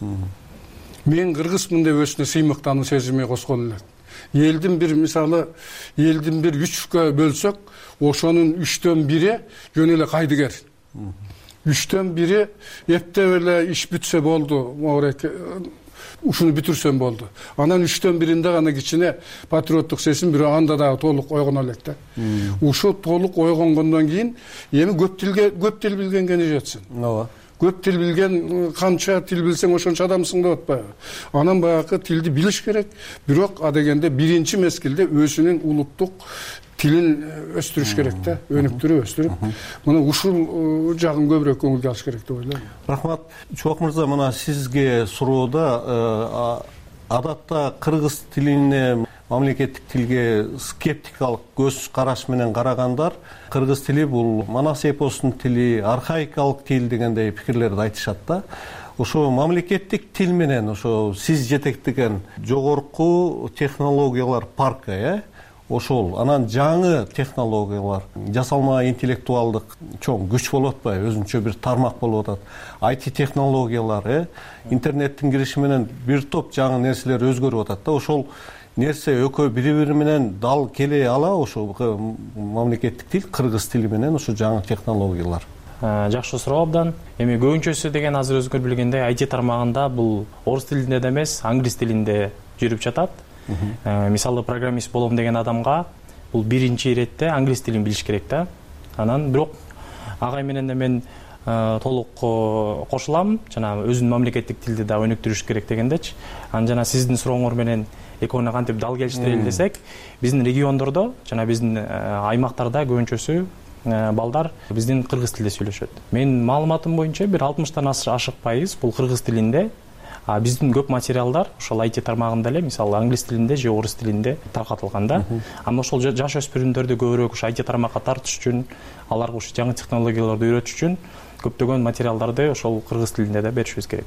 Мен кыргызмын деп өзүнө сыймыктануу сезими косколо элек. Элдин бир мисалы, элдин бир үчкө бөлсөк, ошонун үчтөн бири жөн эле кайдыгер. Үчтөн бири эптеп эле иш бүтсө болду, Моорекил ушуну бүтүрсөм болду. Анан үчтөн биринде гана кичине патриоттук сезим, бирок анда дагы толук ойгоно элек да. Ушу толук ойгонгондон кийин эми көп тилге көп тил билгенге не жетсин. Ооба. Көп тил билген, канча тил билсең ошончо адамсың деп атпайбы? Анан баягы тилди билиш керек. Бирок а дегенде биринчи мезгилде өзүнүн улуттук тилин өстүрүш керек да, өнүктүрүп өстүрүп. Мына ушул жагын көбүрөөк көңүлгө алыш керек деп ойлойм. Рахмат. Чубак мырза, мына сизге суроодо адатта кыргыз тилине, мамлекеттик тилге скептикалык көз караш менен карагандар кыргыз тили бул Манас эпосунун тили, архаикалык тил дегендей пикирлерди айтышат да. Ошо мамлекеттик тил менен ошо сиз жетектеген жогорку технологиялар паркы, э? Ошол анан жаңы технологиялар, жасалма интеллектуалдык чоң күч болуп атпайбы, өзүнчө бир тармак болуп атат. ай ти технологиялар, э? Интернеттин кириши менен бир топ жаңы нерселер өзгөрүп атат да. Ошол нерсе экөө бири-бири менен дал келе ала, ошо мамлекеттик тил, кыргыз тили менен ошо жаңы технологиялар. Жакшы суроо абдан. Эми көбүнчөсү деген азыр өзгөр билгендей ай ти тармагында бул орус тилинде да эмес, англис тилинде жүрүп жатат. Мисалы программист болом деген адамга бул биринчи иретте англис тилин билиш керек да. Анан бирок агай менен да мен толук кошулам, жана өзүнүн мамлекеттик тилди да өнүктүрүш керек дегендечи. Анан жана сиздин сурооңор менен экөөнү кантип дал келиштире десек, биздин региондордо жана биздин аймактарда көбүнчөсү балдар биздин кыргыз тилде сүйлөшөт. Менин маалыматым боюнча бир алтымыштан ашык пайыз бул кыргыз тилинде. А биздин көп материалдар ошол ай ти тармагында эле, мисалы англис тилинде же орус тилинде таркатылган да. Анда ошол жаш өспүрүмдөрдү көбүрөөк ушу ай ти тармакка тартыш үчүн, аларга ушу жаңы технологияларды үйрөтүш үчүн көптөгөн материалдарды ошол кыргыз тилинде да беришибиз керек.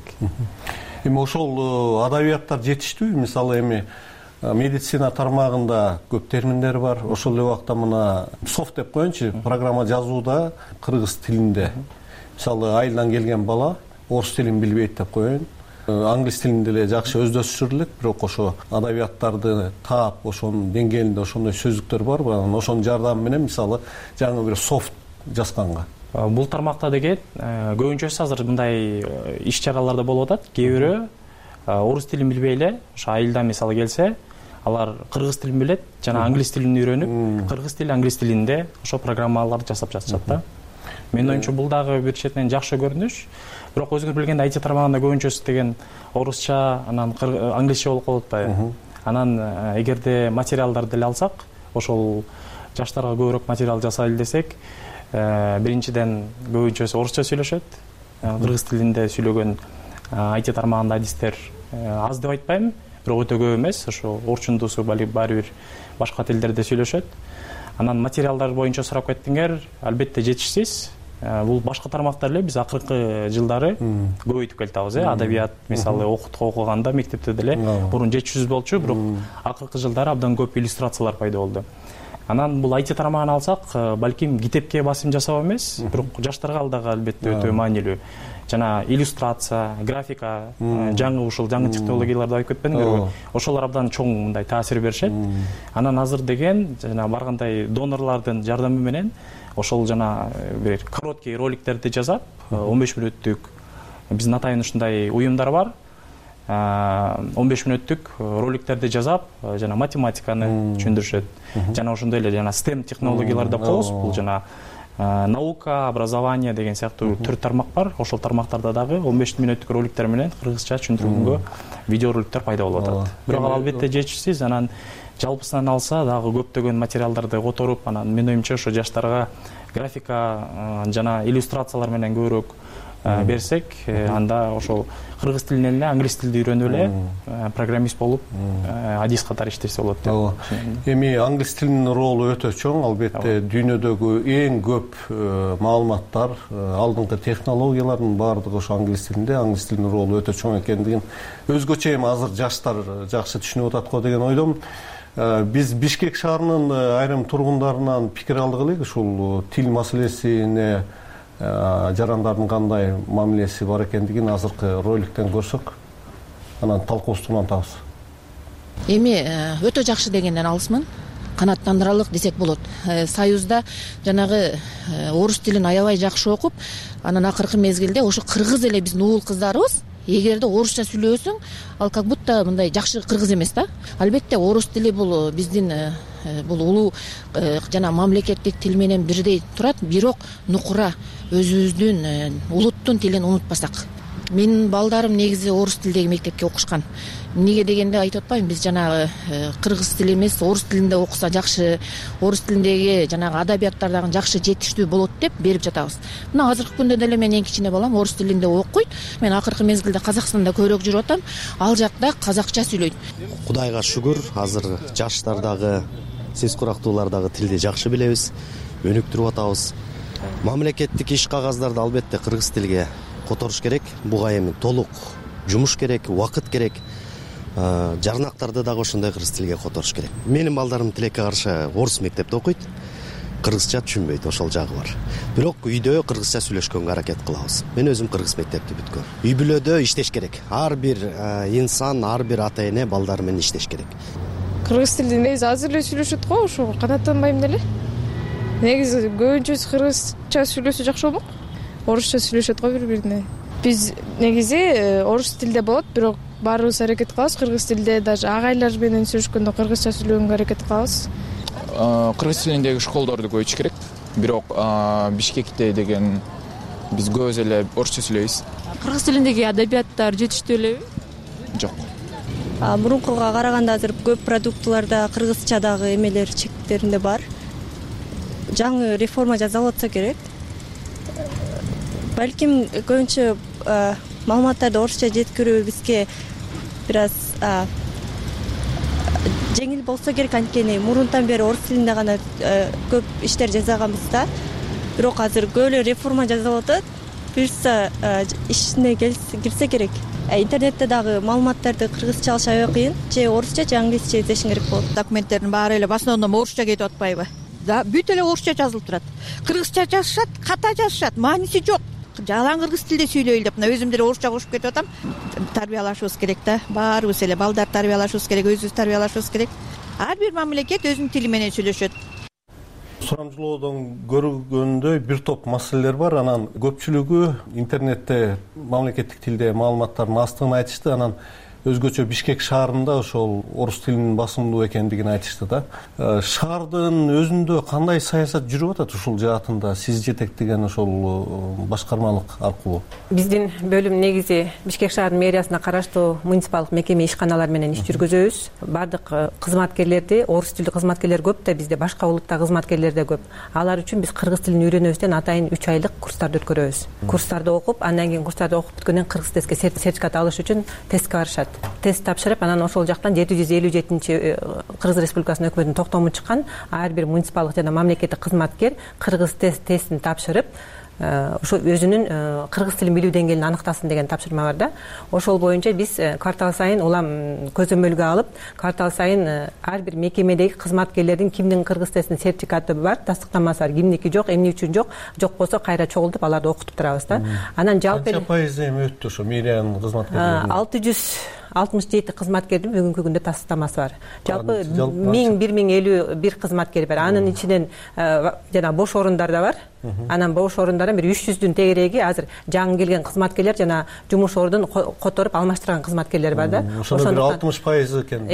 Эми ошол адабияттар жетиштүүбү? Мисалы эми медицина тармагында көп терминдер бар. Ошол эле убакта мына софт деп коеюнчу, программа жазууда кыргыз тилинде. Мисалы айылдан келген бала орус тилин билбейт деп коеюн. Англис тилинде эле жакшы өздөштүрө элек, бирок ошо адабияттарды таап, ошонун деңгээлинде ошондой сөздүктөр бар. Анан ошонун жардамы менен мисалы жаңы бир софт жазганга. Бул тармакта деген көбүнчөсү азыр мындай иш чараларда болуп атат. Кээ бирөө орус тилин билбей эле ошо айылдан мисалы келсе, алар кыргыз тилин билет, жана англис тилин үйрөнүп, кыргыз тили, англис тилинде ошо программаларды жасап жатышат да. Менин оюмча бул дагы бир четинен жакшы көрүнүш. Бирок өзүңөр билгендей ай ти тармагында көбүнчөсү деген орусча, анан англисче болуп калып атпайбы? Анан эгерде материалдарды эле алсак, ошол жаштарга көбүрөөк материал жасайлы десек, биринчиден көбүнчөсү орусча сүйлөшөт. Кыргыз тилинде сүйлөгөн ай ти тармагында адистер аз деп айтпайм, бирок өтө көп эмес. Ошо орчундусу баары бир башка тилдерде сүйлөшөт. Анан материалдар боюнча сурап кеттиңер, албетте жетишсиз. Бул башка тармактар эле биз акыркы жылдары көбөйтүп келатабыз, э, адабият мисалы окуганда мектепте деле мурун жетишсиз болчу, бирок акыркы жылдары абдан көп иллюстрациялар пайда болду. Анан бул айти тармагын алсак, балким китепке басым жасоо эмес, бирок жаштарга дагы албетте өтө маанилүү. Жана иллюстрация, графика, жаңы ушул жаңы технологияларды айтып кетпедиңерби? Ошолор абдан чоң мындай таасир беришет. Анан азыр деген жана баргандай донорлордун жардамы менен ошол жана бир короткий роликтерди жасап, он беш мүнөттүк биздин атайын ушундай уюмдар бар. он беш мүнөттүк роликтерди жасап, жана математиканы түшүндүрүшөт. Жана ошондой эле жана STEM технологияларды коос, бул жана наука, образование деген сыяктуу төрт тармак бар. Ошол тармактарда дагы он беш мүнөттүк роликтер менен кыргызча түшүндүргөнгө видеороликтер пайда болуп атат. Бирок ал албетте жетишсиз. Анан жалпысынан алса дагы көптөгөн материалдарды которуп, анан менин оюмча ошо жаштарга графика жана иллюстрациялар менен көбүрөөк берсек, анда ошол кыргыз тилинен эле англис тилди үйрөнүп эле программист болуп, адис катары иштесе болот деп. Эми англис тилинин ролу өтө чоң, албетте дүйнөдөгү эң көп маалыматтар, алдыңкы технологиялардын баардыгы ошо англис тилинде. Англис тилинин ролу өтө чоң экендигин өзгөчө эми азыр жаштар жакшы түшүнүп атат го деген ойдомун. Биз Бишкек шаарынын айрым тургундарынан пикир алдык элек, ушул тил маселесине жарандардын кандай мамилеси бар экендигин азыркы роликтен көрсөк, анан талкуубузду улантабыз. Эми өтө жакшы дегенден алысмын. Канааттандыралык десек болот. Союзда жанагы орус тилин аябай жакшы окуп, анан акыркы мезгилде ошо кыргыз эле биздин уул кыздарыбыз эгерде орусча сүйлөсөң, ал как будто мындай жакшы кыргыз эмес да. Албетте орус тили бул биздин бул улуу жана мамлекеттик тил менен бирдей турат, бирок нукура өзүбүздүн улуттун тилин унутпасак. Менин балдарым негизи орус тилдеги мектепке окушкан. Эмнеге дегенде айтып атпайбы, биз жанагы кыргыз тили эмес, орус тилинде окуса жакшы, орус тилиндеги жанагы адабияттар дагы жакшы жетиштүү болот деп берип жатабыз. Мына азыркы күндө деле менин эң кичине балам орус тилинде окуйт. Мен акыркы мезгилде Казакстанда көбүрөөк жүрүп атам. Ал жакта казакча сүйлөйт. Кудайга шүгүр, азыр жаштар дагы, сез курактуулар дагы тилди жакшы билебиз, өнүктүрүп атабыз. Мамлекеттик иш кагаздарды албетте кыргыз тилге которуш керек. Буга эми толук жумуш керек, убакыт керек. Жарнактарды дагы ошондой кыргыз тилге которуш керек. Менин балдарым тилекке каршы орус мектепте окуйт, кыргызча түшүнбөйт, ошол жагы бар. Бирок үйдө кыргызча сүйлөшкөнгө аракет кылабыз. Мен өзүм кыргыз мектепти бүткөм. Үй бүлөдө иштеш керек. Ар бир инсан, ар бир ата эне балдары менен иштеш керек. Кыргыз тилин негизи азыр эле сүйлөшөт го, ошого канааттанбайм деле. Негизи көбүнчөсү кыргызча сүйлөсө жакшы болмок. Орусча сүйлөшөт го бири-бирине. Биз негизи орус тилде болот, бирок баарыбыз аракет кылабыз кыргыз тилде, даже агайлар менен сүйлөшкөндө кыргызча сүйлөгөнгө аракет кылабыз. Кыргыз тилиндеги школдорду көбөйтүш керек. Бирок Бишкекте деген биз көбүз эле орусча сүйлөйбүз. Кыргыз тилиндеги адабияттар жетиштүү элеби? Жок. Мурункуга караганда азыр көп продуктыларда кыргызчадагы эмелер чектеринде бар. Жаңы реформа жасалып атса керек. Балким көбүнчө маалыматтарды орусча жеткирүү бизге бир аз жеңил болсо керек, анткени мурунтан бери орус тилинде гана көп иштер жасаганбыз да. Бирок азыр көп эле реформа жасалып атат. Буюрса ишине кирсе керек. Интернетте дагы маалыматтарды кыргызча алыш аябай кыйын. Же орусча, же англисче издешиң керек болот. Документтердин баары эле в основном орусча кетип атпайбы? Да, бүт эле орусча жазылып турат. Кыргызча жазышат, ката жазышат, мааниси жок. Жалаң кыргыз тилде сүйлөйлү деп, мына өзүм деле орусча кошуп кетип атам. Тарбиялашыбыз керек да. Баарыбыз эле балдар тарбиялашыбыз керек, өзүбүз тарбиялашыбыз керек. Ар бир мамлекет өзүнүн тили менен сүйлөшөт. Сурамжылоодон көргөндөй бир топ маселелер бар. Анан көпчүлүгү интернетте мамлекеттик тилде маалыматтардын астыгын айтышты. Анан өзгөчө Бишкек шаарында ошол орус тилинин басымдуу экендигин айтышты да. Шаардын өзүндө кандай саясат жүрүп атат ушул жаатында сиз жетектеген ошол башкармалык аркылуу? Биздин бөлүм негизи Бишкек шаарынын мэриясына караштуу муниципалдык мекеме ишканалар менен иш жүргүзөбүз. Бардык кызматкерлерди, орус тилдүү кызматкерлер көп да, бизде башка улуттагы кызматкерлер да көп. Алар үчүн биз кыргыз тилин үйрөнөбүздөн атайын үч айлык курстарды өткөрөбүз. Курстарды окуп, андан кийин курстарды окуп бүткөндөн кийин кыргыз тестке сертификат алыш үчүн тестке барышат. Тест тапшырып, анан ошол жактан жети жүз элүү жетинчи Кыргыз Республикасынын өкмөтүнүн токтому чыккан ар бир муниципалдык жана мамлекеттик кызматкер кыргыз тест тестин тапшырып, ошо өзүнүн кыргыз тилин билүү деңгээлин аныктасын деген тапшырма бар да. Ошол боюнча биз квартал сайын улам көзөмөлгө алып, квартал сайын ар бир мекемедеги кызматкерлердин кимдин кыргыз тилинин сертификаты бар, тастыктамасы бар, кимники жок, эмне үчүн жок, жок болсо кайра чогултуп аларды окутуп турабыз да. Анан жалпы канча пайызы эми өттү ошо мэриянын кызматкерлеринин? алты жүз алтымыш жети кызматкердин бүгүнкү күндө тастыктамасы бар. Жалпы миң бир миң элүү бир кызматкер бар. Анын ичинен жана бош орундар да бар. Анан бош орундардан бир үч жүздүн тегереги азыр жаңы келген кызматкерлер жана жумуш ордун которуп алмаштырган кызматкерлер бар да. Ошондо бир алтымыш пайызы экен.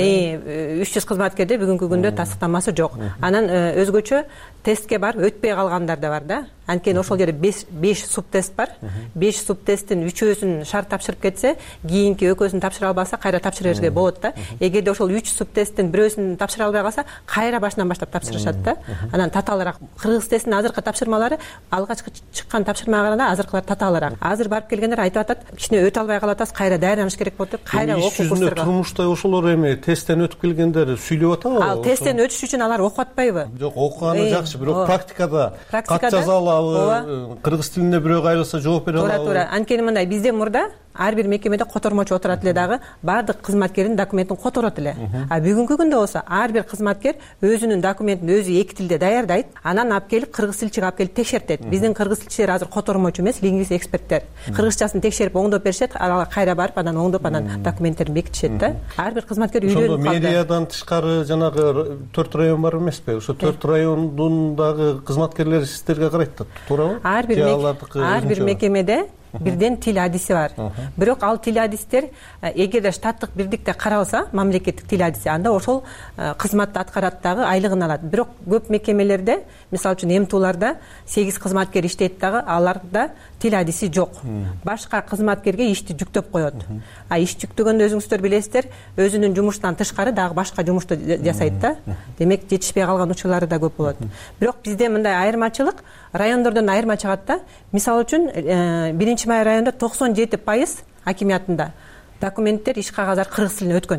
үч жүз кызматкерде бүгүнкү күндө тастыктамасы жок. Анан өзгөчө тестке барып өтпөй калгандар да бар да. Анткени ошол жерде беш субтест бар. беш субтесттин үчөөсүн шарт тапшырып кетсе, кийинки экөөсүн тапшыра албаса, кайра тапшыра беришке болот да. Эгерде ошол үч субтесттин бирөөсүн тапшыра албай калса, кайра башынан баштап тапшырышат да. Анан татаалыраак кыргыз тилинин азыркы тапшырмалары алгачкы чыккан тапшырмага караганда азыркылар татаалыраак. Азыр барып келгендер айтып атат, кичине өтө албай калатабыз, кайра даярданыш керек болот деп, кайра окуу курстарга. Турмушта ошолор эми тесттен өтүп келгендер сүйлөп атабы? Ал тесттен өтүш үчүн алар окуп атпайбы? Жок, окуганы жакшы, бирок практикада кат жаза алабы, кыргыз тилинде бирөө кайрылса жооп бере алабы? Туура, туура. Анткени мындай, бизде мурда ар бир мекемеде котормочу отурат эле дагы, баардык кызматкердин документин которот эле. А бүгүнкү күндө болсо ар бир кызматкер өзүнүн документин өзү эки тилде даярдайт, анан алып келип кыргыз тилчиге алып келип текшертет. Биздин кыргыз тилчилер азыр котормочу эмес, лингвист эксперттер. Кыргызчасын текшерип оңдоп беришет, алар кайра барып анан оңдоп анан документтерин бекитишет да. Ар бир кызматкер үйлөнүп калды. Ошондо мэриядан тышкары жанагы төрт район бар эмеспи? Ошо төрт райондун дагы кызматкерлери сиздерге карайт да, туурабы? Ар бир ар бир мекемеде бирден тил адиси бар. Бирок ал тил адистер эгерде штаттык бирдикте каралса, мамлекеттик тил адиси, анда ошол кызматты аткарат дагы, айлыгын алат. Бирок көп мекемелерде, мисалы үчүн МТУларда сегиз кызматкер иштейт дагы, аларда тил адиси жок. Башка кызматкерге ишти жүктөп коет. А иш жүктөгөндө өзүңүздөр билесиздер, өзүнүн жумушунан тышкары дагы башка жумушту жасайт да. Демек жетишпей калган учурлары да көп болот. Бирок бизде мындай айырмачылык, райондордон айырма чыгат да. Мисалы үчүн биринчи май районунда токсон жети пайыз акимиятында документтер, иш кагаздар кыргыз тилине өткөн.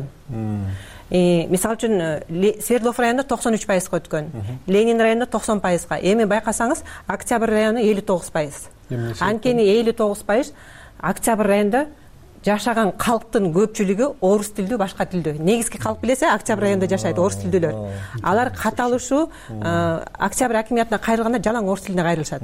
Мисалы үчүн Свердлов районунда токсон үч пайызга өткөн, Ленин районунда токсон пайызга. Эми байкасаңыз, Октябрь району элүү тогуз пайыз. Анткени элүү тогуз пайыз Октябрь районунда жашаган калктын көпчүлүгү орус тилдүү, башка тилдүү. Негизги калк билесе Октябрь районунда жашайт орус тилдүүлөр. Алар каталышуу Октябрь акимиятына кайрылганда жалаң орус тилине кайрылышат.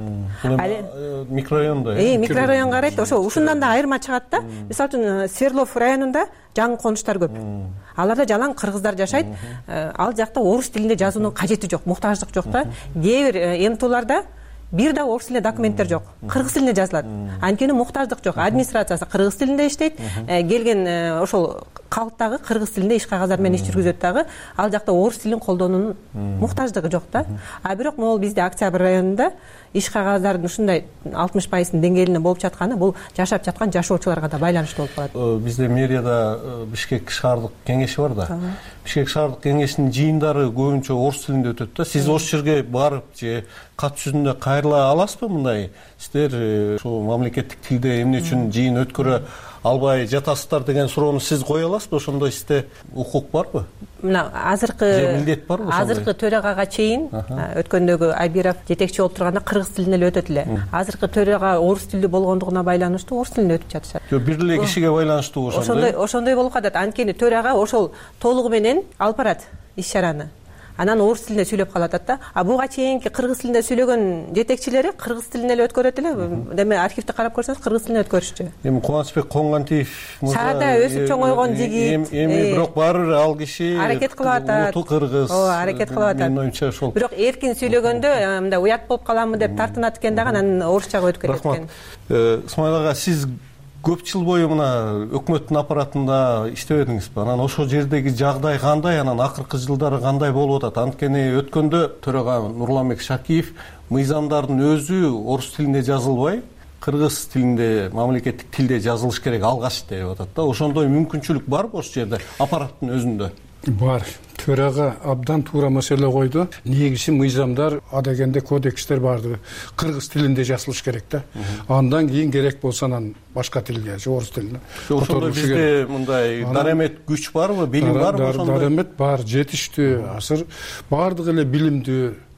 Микрорайондо. Э, микрорайон карайт, ошо ушундан да айырма чыгат да. Мисалы үчүн Свердлов районунда жаңы конуштар көп. Аларда жалаң кыргыздар жашайт. Ал жакта орус тилинде жазуунун кажети жок, муктаждык жок да. Кээ бир МТУларда бир да орус тилинде документтер жок, кыргыз тилинде жазылат. Анткени муктаждык жок, администрациясы кыргыз тилинде иштейт, келген ошол калк дагы кыргыз тилинде иш кагаздар менен иш жүргүзөт дагы, ал жакта орус тилин колдонуунун муктаждыгы жок да. А бирок могул бизде Октябрь районунда иш кагаздардын ушундай алтымыш пайыздын деңгээлинде болуп жатканы, бул жашап жаткан жашоочуларга да байланыштуу болуп калат. Бизде мэрияда Бишкек шаардык кеңеши бар да. Бишкек шаардык кеңешинин жыйындары көбүнчө орус тилинде өтөт да. Сиз ошол жерге барып же кат жүзүндө кайрыла аласызбы мындай? Сиздер ошол мамлекеттик тилде эмне үчүн жыйын өткөрө албай жатасыздар деген суроону сиз кое аласызбы? Ошондой сизде укук барбы? Мына азыркы милдет барбы? Азыркы төрагага чейин өткөндөгү Айбиров жетекчи болуп турганда кыргыз тилинде эле өтөт эле. Азыркы төрага орус тилдүү болгондугуна байланыштуу орус тилинде өтүп жатышат. Жок, бир эле кишиге байланыштуу ошондой. Ошондой, ошондой болуп калат. Анткени төрага ошол толугу менен алып барат иш чараны. Анан орус тилинде сүйлөп калып атат да. А буга чейинки кыргыз тилинде сүйлөгөн жетекчилери кыргыз тилинде эле өткөрөт эле. Деме архивди карап көрсөңүз кыргыз тилинде өткөрүшчү. Эми Кубанычбек Коңгантиев мырза шаарда өсүп чоңойгон жигит. Эми бирок баары бир ал киши аракет кылып атат. Уту кыргыз. Ооба, аракет кылып атат. Менин оюмча ошол. Бирок эркин сүйлөгөндө мындай уят болуп каламмы деп тартынат экен дагы, анан орусчага өтүп кетет экен. Исмаил ага, сиз көп жыл бою мына өкмөттүн аппаратында иштебедиңизби? Анан ошол жердеги жагдай кандай, анан акыркы жылдары кандай болуп атат? Анткени өткөндө төрага Нурланбек Шакиев мыйзамдардын өзү орус тилинде жазылбай, кыргыз тилинде, мамлекеттик тилде жазылыш керек алгач деп атат да. Ошондой мүмкүнчүлүк барбы ошол жерде аппараттын өзүндө? Бар. Төрага абдан туура маселе койду. Негизи мыйзамдар, адегенде кодекстер барды. Кыргыз тилинде жазылыш керек да. Андан кийин керек болсо анан башка тилге, же орус тилине. Ошондо бизде мындай даремет күч барбы, билим барбы ошондой? Даремет бар, жетиштүү. Азыр бардык эле билимдүү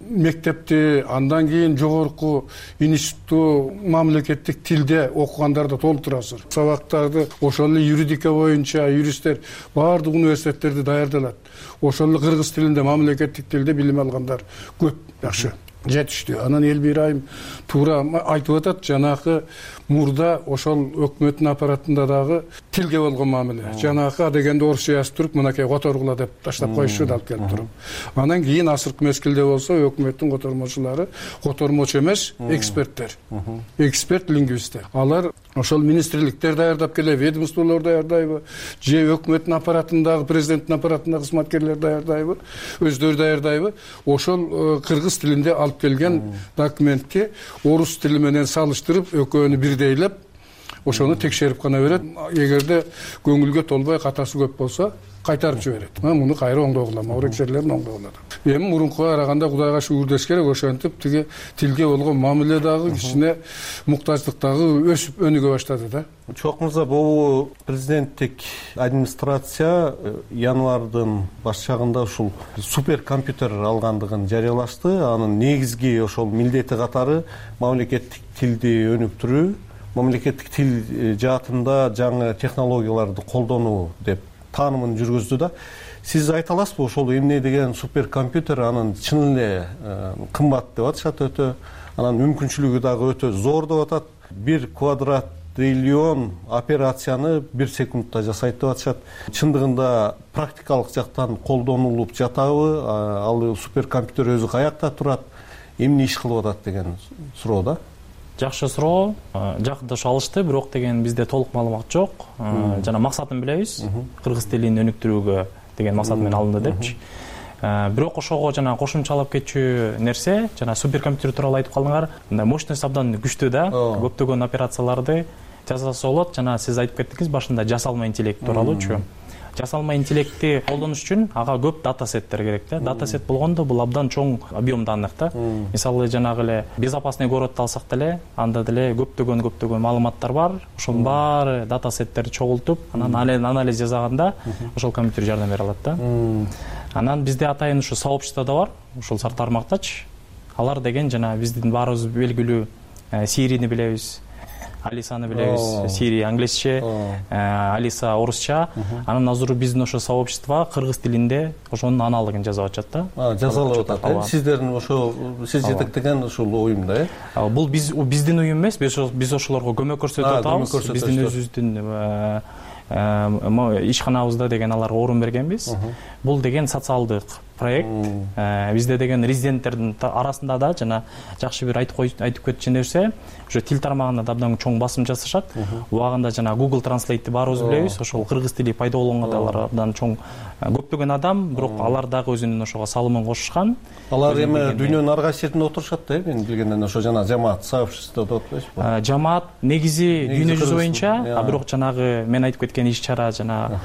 мектепти, андан кийин жогорку институтту мамлекеттик тилде окугандарды толтурасыздар. Сабактарды ошол эле юридика боюнча юристтер баардык университеттерде даярдалат. Ошол эле кыргыз тилинде мамлекеттик тилде билим алгандар көп, жакшы жетиштүү. Анан Элбир айым туура айтып атат, жанагы мурда ошол өкмөттүн аппаратында дагы тилге болгон мамиле. Жанагы дегенде орусча жазып туруп, мынакей которгула деп таштап коюшчу да алып келип туруп. Анан кийин азыркы мезгилде болсо өкмөттүн котормочулары, котормочу эмес, эксперттер. Эксперт лингвисттер. Алар ошол министрликтер даярдап келе, ведомстволор даярдайбы, же өкмөттүн аппаратындагы, президенттин аппаратындагы кызматкерлер даярдайбы, өздөрү даярдайбы, ошол кыргыз тилинде алып келген документти орус тили менен салыштырып, экөөнү бирдейлеп, ошону текшерип гана берет. Эгерде көңүлгө толбой, катасы көп болсо, кайтарып жиберет. Муну кайра оңдогула, маврек жерлерин оңдогула. Эми мурункуга караганда Кудайга шүгүрдеш керек, ошентип тиги тилге болгон мамиле дагы, кичине муктаждык дагы өсүп өнүгө баштады да. Чок мырза, бул президенттик администрация январдын баш чагында ушул суперкомпьютер алгандыгын жарыялашты. Анын негизги ошол милдети катары мамлекеттик тилди өнүктүрүү, мамлекеттик тил жаатында жаңы технологияларды колдонуу деп таанымын жүргүздү да. Сиз айта аласызбы, ошол эмне деген суперкомпьютер, анын чын эле кымбат деп атышат өтө, анан мүмкүнчүлүгү дагы өтө зор деп атат. Бир квадрат триллион операцияны бир секундта жасайт деп атышат. Чындыгында практикалык жактан колдонулуп жатабы, ал суперкомпьютер өзү каякта турат, эмне иш кылып атат деген суроо да. Жакшы суроо. Жакында ошо алышты, бирок деген бизде толук маалымат жок. Жана максатын билебиз, кыргыз тилин өнүктүрүүгө деген максат менен алынды депчи. Бирок ошого жана кошумчалап кетчү нерсе, жана суперкомпьютер тууралуу айтып калдыңар, мындай мощность абдан күчтүү да. Көптөгөн операцияларды жасаса болот. Жана сиз айтып кеттиңиз башында жасалма интеллект тууралуучу. Жасалма интеллектти колдонуш үчүн ага көп дата сеттер керек да. Дата сет болгондо бул абдан чоң объем данных да. Мисалы жанагы эле безопасный городду алсак деле, анда деле көптөгөн көптөгөн маалыматтар бар. Ошонун баары дата сеттерди чогултуп, анан анализ жасаганда ошол компьютер жардам бере алат да. Анан бизде атайын ушу сообщество да бар, ушул сар тармактач. Алар деген жана биздин баарыбыз белгилүү Siri'ни билебиз. Алисаны билебиз, Siri англисче, Алиса орусча. Анан азыр биздин ошо сообщество кыргыз тилинде ошонун аналогун жасап атышат да. Жасалып атат. Сиздердин ошо сиз жетектеген ушул уюм да, э? Бул биз биздин уюм эмес, биз ошолорго көмөк көрсөтүп атабыз. Биздин өзүбүздүн ишканабызда деген аларга орун бергенбиз. Бул деген социалдык проект. Бизде деген резиденттердин арасында да жана жакшы бир айтып кетчү нерсе, ошо тил тармагында да абдан чоң басым жасашат. Убагында жана Google Translate'ти баарыбыз билебиз, ошол кыргыз тили пайда болгонго да алар абдан чоң көптөгөн адам, бирок алар дагы өзүнүн ошого салымын кошушкан. Алар эми дүйнөнүн ар кайсы жеринде отурушат да, мен билгенден ошо жана жамаат сообщество деп атпайсызбы? Жамаат негизи дүйнө жүзү боюнча, бирок жанагы мен айтып кеткен иш-чара жана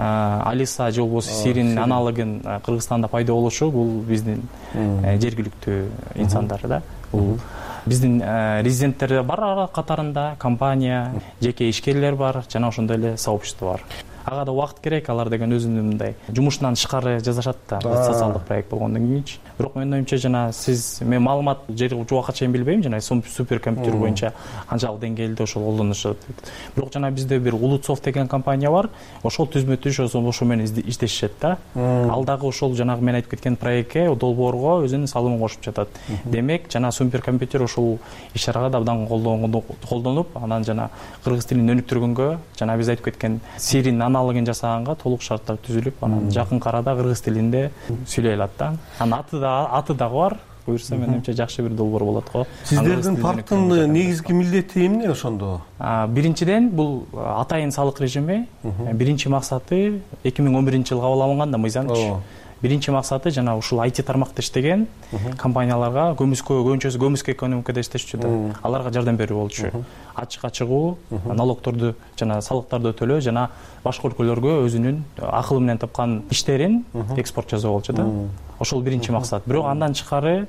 Алиса же болбосо Siri'нин аналогун Кыргызстанда пайда болушу, бул биздин жергиликтүү инсандар да. Бул биздин резиденттер бар катарында, компания, жеке ишкерлер бар, жана ошондой эле сообщество бар. Ага да убакыт керек, алар деген өзүнүн мындай жумушунан тышкары жасашат да, социалдык проект болгондон кийинчи. Бирок менин оюмча жана сиз мен маалымат жугака чейин билбейм, жана суперкомпьютер боюнча канчалык деңгээлде ошол колдонушат. Бирок жана бизде бир Улутсов деген компания бар, ошол түзмөтү ошо менен иштешет да. Ал дагы ошол жанагы мен айтып кеткен проектке, долбоорго өзүнүн салымын кошуп жатат. Демек, жана суперкомпьютер ошол иш-чарага да абдан колдонуп, анан жана кыргыз тилин өнүктүргөнгө, жана биз айтып кеткен Siri'нин аналогун жасаганга толук шарттар түзүлүп, анан жакын арада кыргыз тилинде сүйлөй алат да. Анан аты да аты дагы бар. Буюрса менимче жакшы бир долбоор болот го. Сиздердин парктын негизги милдети эмне ошондо? Биринчиден бул атайын салык режими. Биринчи максаты эки миң он биринчи жылы кабыл алынган да мыйзамчы. Биринчи максаты жана ушул ай ти тармакта иштеген компанияларга көмүскө көбүнчөсү көмүскө экономикада иштешчү да. Аларга жардам берүү болчу. Ачыкка чыгуу, налогторду жана салыктарды төлөө жана башка өлкөлөргө өзүнүн акылы менен тапкан иштерин экспорт жасоо болчу да. Ошол биринчи максат. Бирок андан тышкары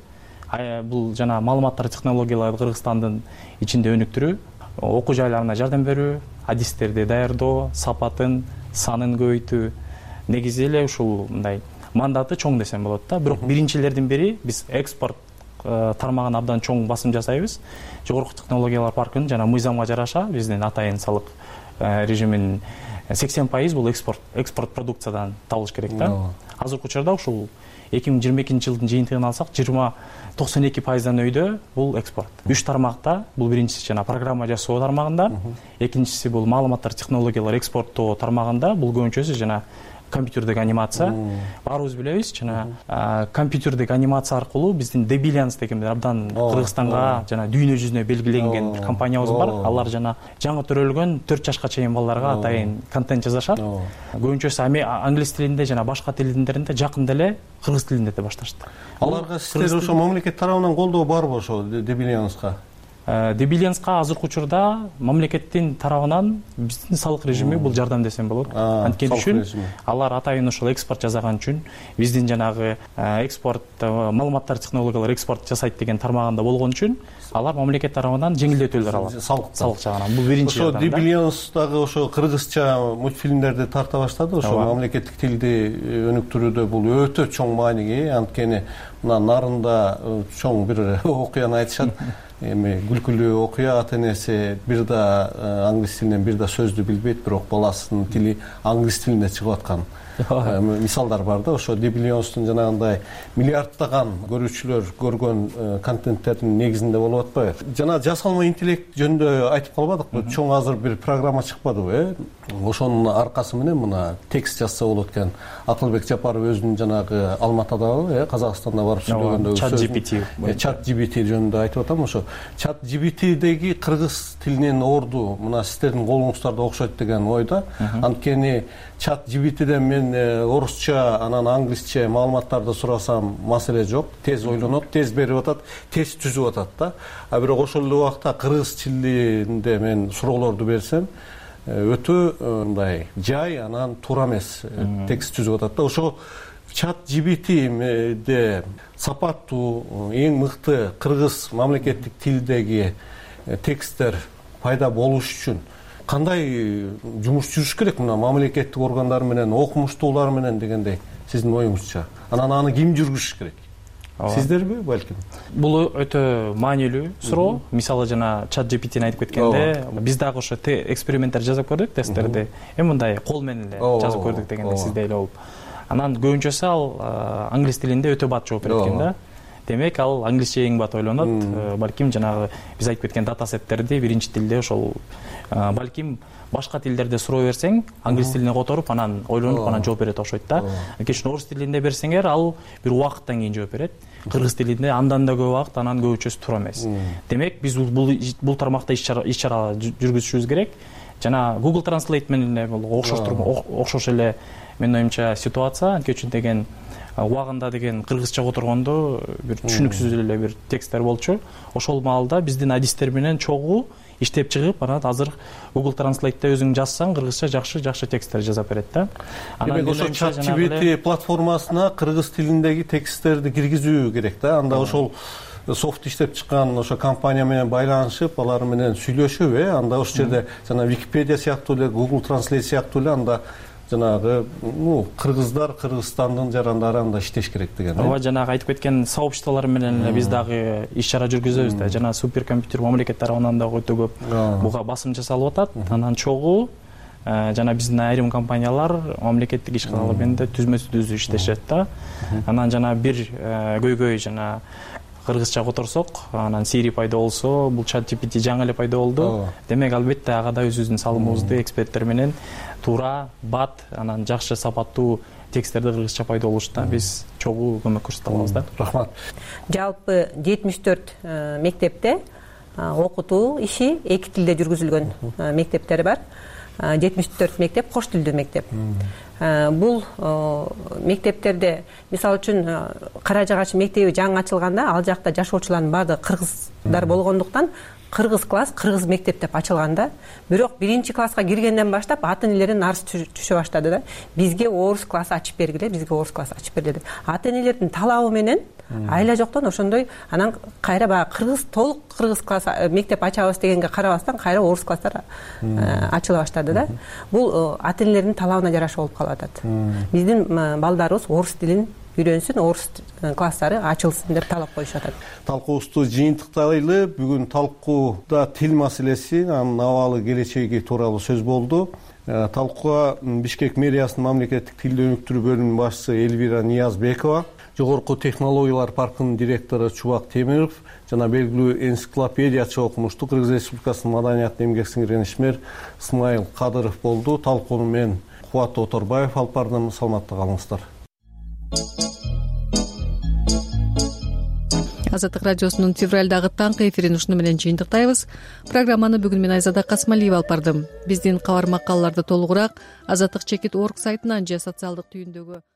бул жана маалыматтар технологияларды Кыргызстандын ичинде өнүктүрүү, окуу жайларына жардам берүү, адистерди даярдоо, сапатын, санын көбөйтүү. Негизи эле ушул мындай мандаты чоң десем болот да. Бирок биринчилердин бири биз экспорт тармагына абдан чоң басым жасайбыз. Жогорку технологиялар паркынын жана мыйзамга жараша биздин атайын салык режиминин сексен пайыз бул экспорт экспорт продукциядан табылыш керек да. Азыркы учурда ушул эки миң жыйырма экинчи жылдын жыйынтыгын алсак жыйырма токсон эки пайыздан өйдө бул экспорт. Үч тармакта бул биринчиси жана программа жасоо тармагында, экинчиси бул маалыматтар технологиялар экспорттоо тармагында, бул көбүнчөсү жана компьютердик анимация. Баарыбыз билебиз, жана компьютердик анимация аркылуу биздин Debilians деген абдан Кыргызстанга жана дүйнө жүзүнө белгиленген бир компаниябыз бар. Алар жана жаңы төрөлгөн төрт жашка чейин балдарга атайын контент жасашат. Көбүнчөсү англис тилинде жана башка тилдеринде, жакында эле кыргыз тилинде да башташты. Аларга сиздер ошо мамлекет тарабынан колдоо барбы ошо Debilians'ка? Debilians'ка азыркы учурда мамлекеттин тарабынан биздин салык режими бул жардам десем болот. Анткени үчүн алар атайын ошол экспорт жасаган үчүн биздин жанагы экспорт маалыматтар технологиялар экспорт жасайт деген тармагында болгон үчүн алар мамлекет тарабынан жеңилдетүүлөр алат. Салык жагынан. Бул биринчи жардам. Ошо Debilians'дагы ошо кыргызча мультфильмдерди тарта баштады. Ошо мамлекеттик тилди өнүктүрүүдө бул өтө чоң мааниге ээ. Анткени мына нарында чоң бир окуяны айтышат. Эми күлкүлүү окуя, ата энеси бир да англис тилинен бир да сөздү билбейт, бирок баласынын тили англис тилинде чыгып аткан мисалдар бар да. Ошо Debilians'тун жанагындай миллиардтаган көрүүчүлөр көргөн контенттердин негизинде болуп атпайбы? Жана жасалма интеллект жөнүндө айтып калбадыкпы? Чоң азыр бир программа чыкпадыбы, э? Ошонун аркасы менен мына текст жазса болот экен. Акылбек Жапаров өзүнүн жанагы Алматадагы, э, Казакстанда барып сүйлөгөндө Chat G P T, Chat G P T жөнүндө айтып атам. Ошо Chat G P T'деги кыргыз тилинин орду мына сиздердин колуңуздарда окшойт деген ойда. Анткени Chat G P T'ден мен орусча, анан англисче маалыматтарды сурасам маселе жок. Тез ойлонот, тез берип атат, тез түзүп атат да. А бирок ошол эле убакта кыргыз тилинде мен суроолорду берсем, өтө мындай жай, анан туура эмес текст түзүп атат да. Ошо Chat G P T'де сапаттуу, эң мыкты кыргыз мамлекеттик тилдеги тексттер пайда болуш үчүн кандай жумуш жүрүш керек мына мамлекеттик органдар менен, окумуштуулар менен дегендей сиздин оюңузча? Анан аны ким жүргүзүш керек? Сиздерби, балким? Бул өтө маанилүү суроо. Мисалы жана Chat G P T'ни айтып кеткенде, биз дагы ошо эксперименттер жасап көрдүк, тесттерди. Эми мындай кол менен эле жазып көрдүк дегенде сизде эле болуп. Анан көбүнчөсү ал англис тилинде өтө бат жооп берет экен да. Демек ал англисче эң бат ойлонот. Балким жанагы биз айтып кеткен дата сеттерди биринчи тилде ошол балким башка тилдерде суроо берсең, англис тилине которуп, анан ойлонуп, анан жооп берет окшойт да. Анткени орус тилинде берсеңер, ал бир убакыттан кийин жооп берет. Кыргыз тилинде андан да көп убакыт, анан көбүнчөсү туура эмес. Демек биз бул бул тармакта иш чара жүргүзүшүбүз керек. Жана Google Translate менен эле бул окшош эле менин оюмча ситуация. Анткени деген убагында деген кыргызча которгондо бир түшүнүксүз эле бир тексттер болчу. Ошол маалда биздин адистер менен чогуу иштеп чыгып, анан азыр Google Translate'те өзүң жазсаң, кыргызча жакшы жакшы тексттер жазап берет да. Анан ошо Chat G P T платформасына кыргыз тилиндеги тексттерди киргизүү керек да. Анда ошол софт иштеп чыккан ошо компания менен байланышып, алар менен сүйлөшүп, э, анда ошол жерде жана Википедия сыяктуу эле, Google Translate сыяктуу эле анда жанагы, ну, кыргыздар, Кыргызстандын жарандары анда иштеш керек деген. Ооба, жанагы айтып кеткен сообществолор менен эле биз дагы иш чара жүргүзөбүз да. Жана суперкомпьютер мамлекет тарабынан дагы өтө көп буга басым жасалып атат. Анан чогуу жана биздин айрым компаниялар мамлекеттик ишканалар менен да түзмө түзүү иштешет да. Анан жана бир көйгөй жана кыргызча которсок, анан Siri пайда болсо, бул Chat G P T жаңы эле пайда болду. Демек албетте ага да өзүбүздүн салымыбызды эксперттер менен туура, бат, анан жакшы сапаттуу тексттерди кыргызча пайда болушта биз чогуу көмөк көрсөтө алабыз да. Рахмат. Жалпы жетимиш төрт мектепте окутуу иши эки тилде жүргүзүлгөн мектептер бар. жетимиш төрт мектеп кош тилдүү мектеп. Бул мектептерде мисалы үчүн Кара Жагачы мектеби жаңы ачылганда, ал жакта жашоочулардын баардыгы кыргыздар болгондуктан кыргыз класс кыргыз мектеп деп ачылган да. Бирок биринчи класска киргенден баштап ата энелерден арыз түшө баштады да. Бизге орус классы ачып бергиле, бизге орус классы ачып бергиле деп. Ата энелердин талабы менен айла жоктон ошондой анан кайра баягы кыргыз толук кыргыз класс мектеп ачабыз дегенге карабастан кайра орус класстар ачыла баштады да. Бул ата энелердин талабына жараша болуп калып атат. Биздин балдарыбыз орус тилин үйрөнсүн, орус класстары ачылсын деп талап коюшуп атат. Талкуубузду жыйынтыктайлы. Бүгүн талкууда тил маселеси, анын абалы, келечеги тууралуу сөз болду. Талкууга Бишкек мэриясынын мамлекеттик тилди өнүктүрүү бөлүмүнүн башчысы Эльвира Ниязбекова, Жогорку технологиялар паркынын директору Чубак Темиров жана белгилүү энциклопедиячы, окумуштуу Кыргыз Республикасынын маданиятын эмгек сиңирген ишмер Исмайыл Кадыров болду. Талкууну мен Кубат Оторбаев алып бардым. Саламатта калыңыздар. Азаттык радиосунун февралдагы таңкы эфирин ушуну менен жыйынтыктайбыз. Программаны бүгүн мен Айзада Касмалиева алып бардым. Биздин кабар макалаларды толугураак азаттык чекит орг сайтынан же социалдык түйүндөгү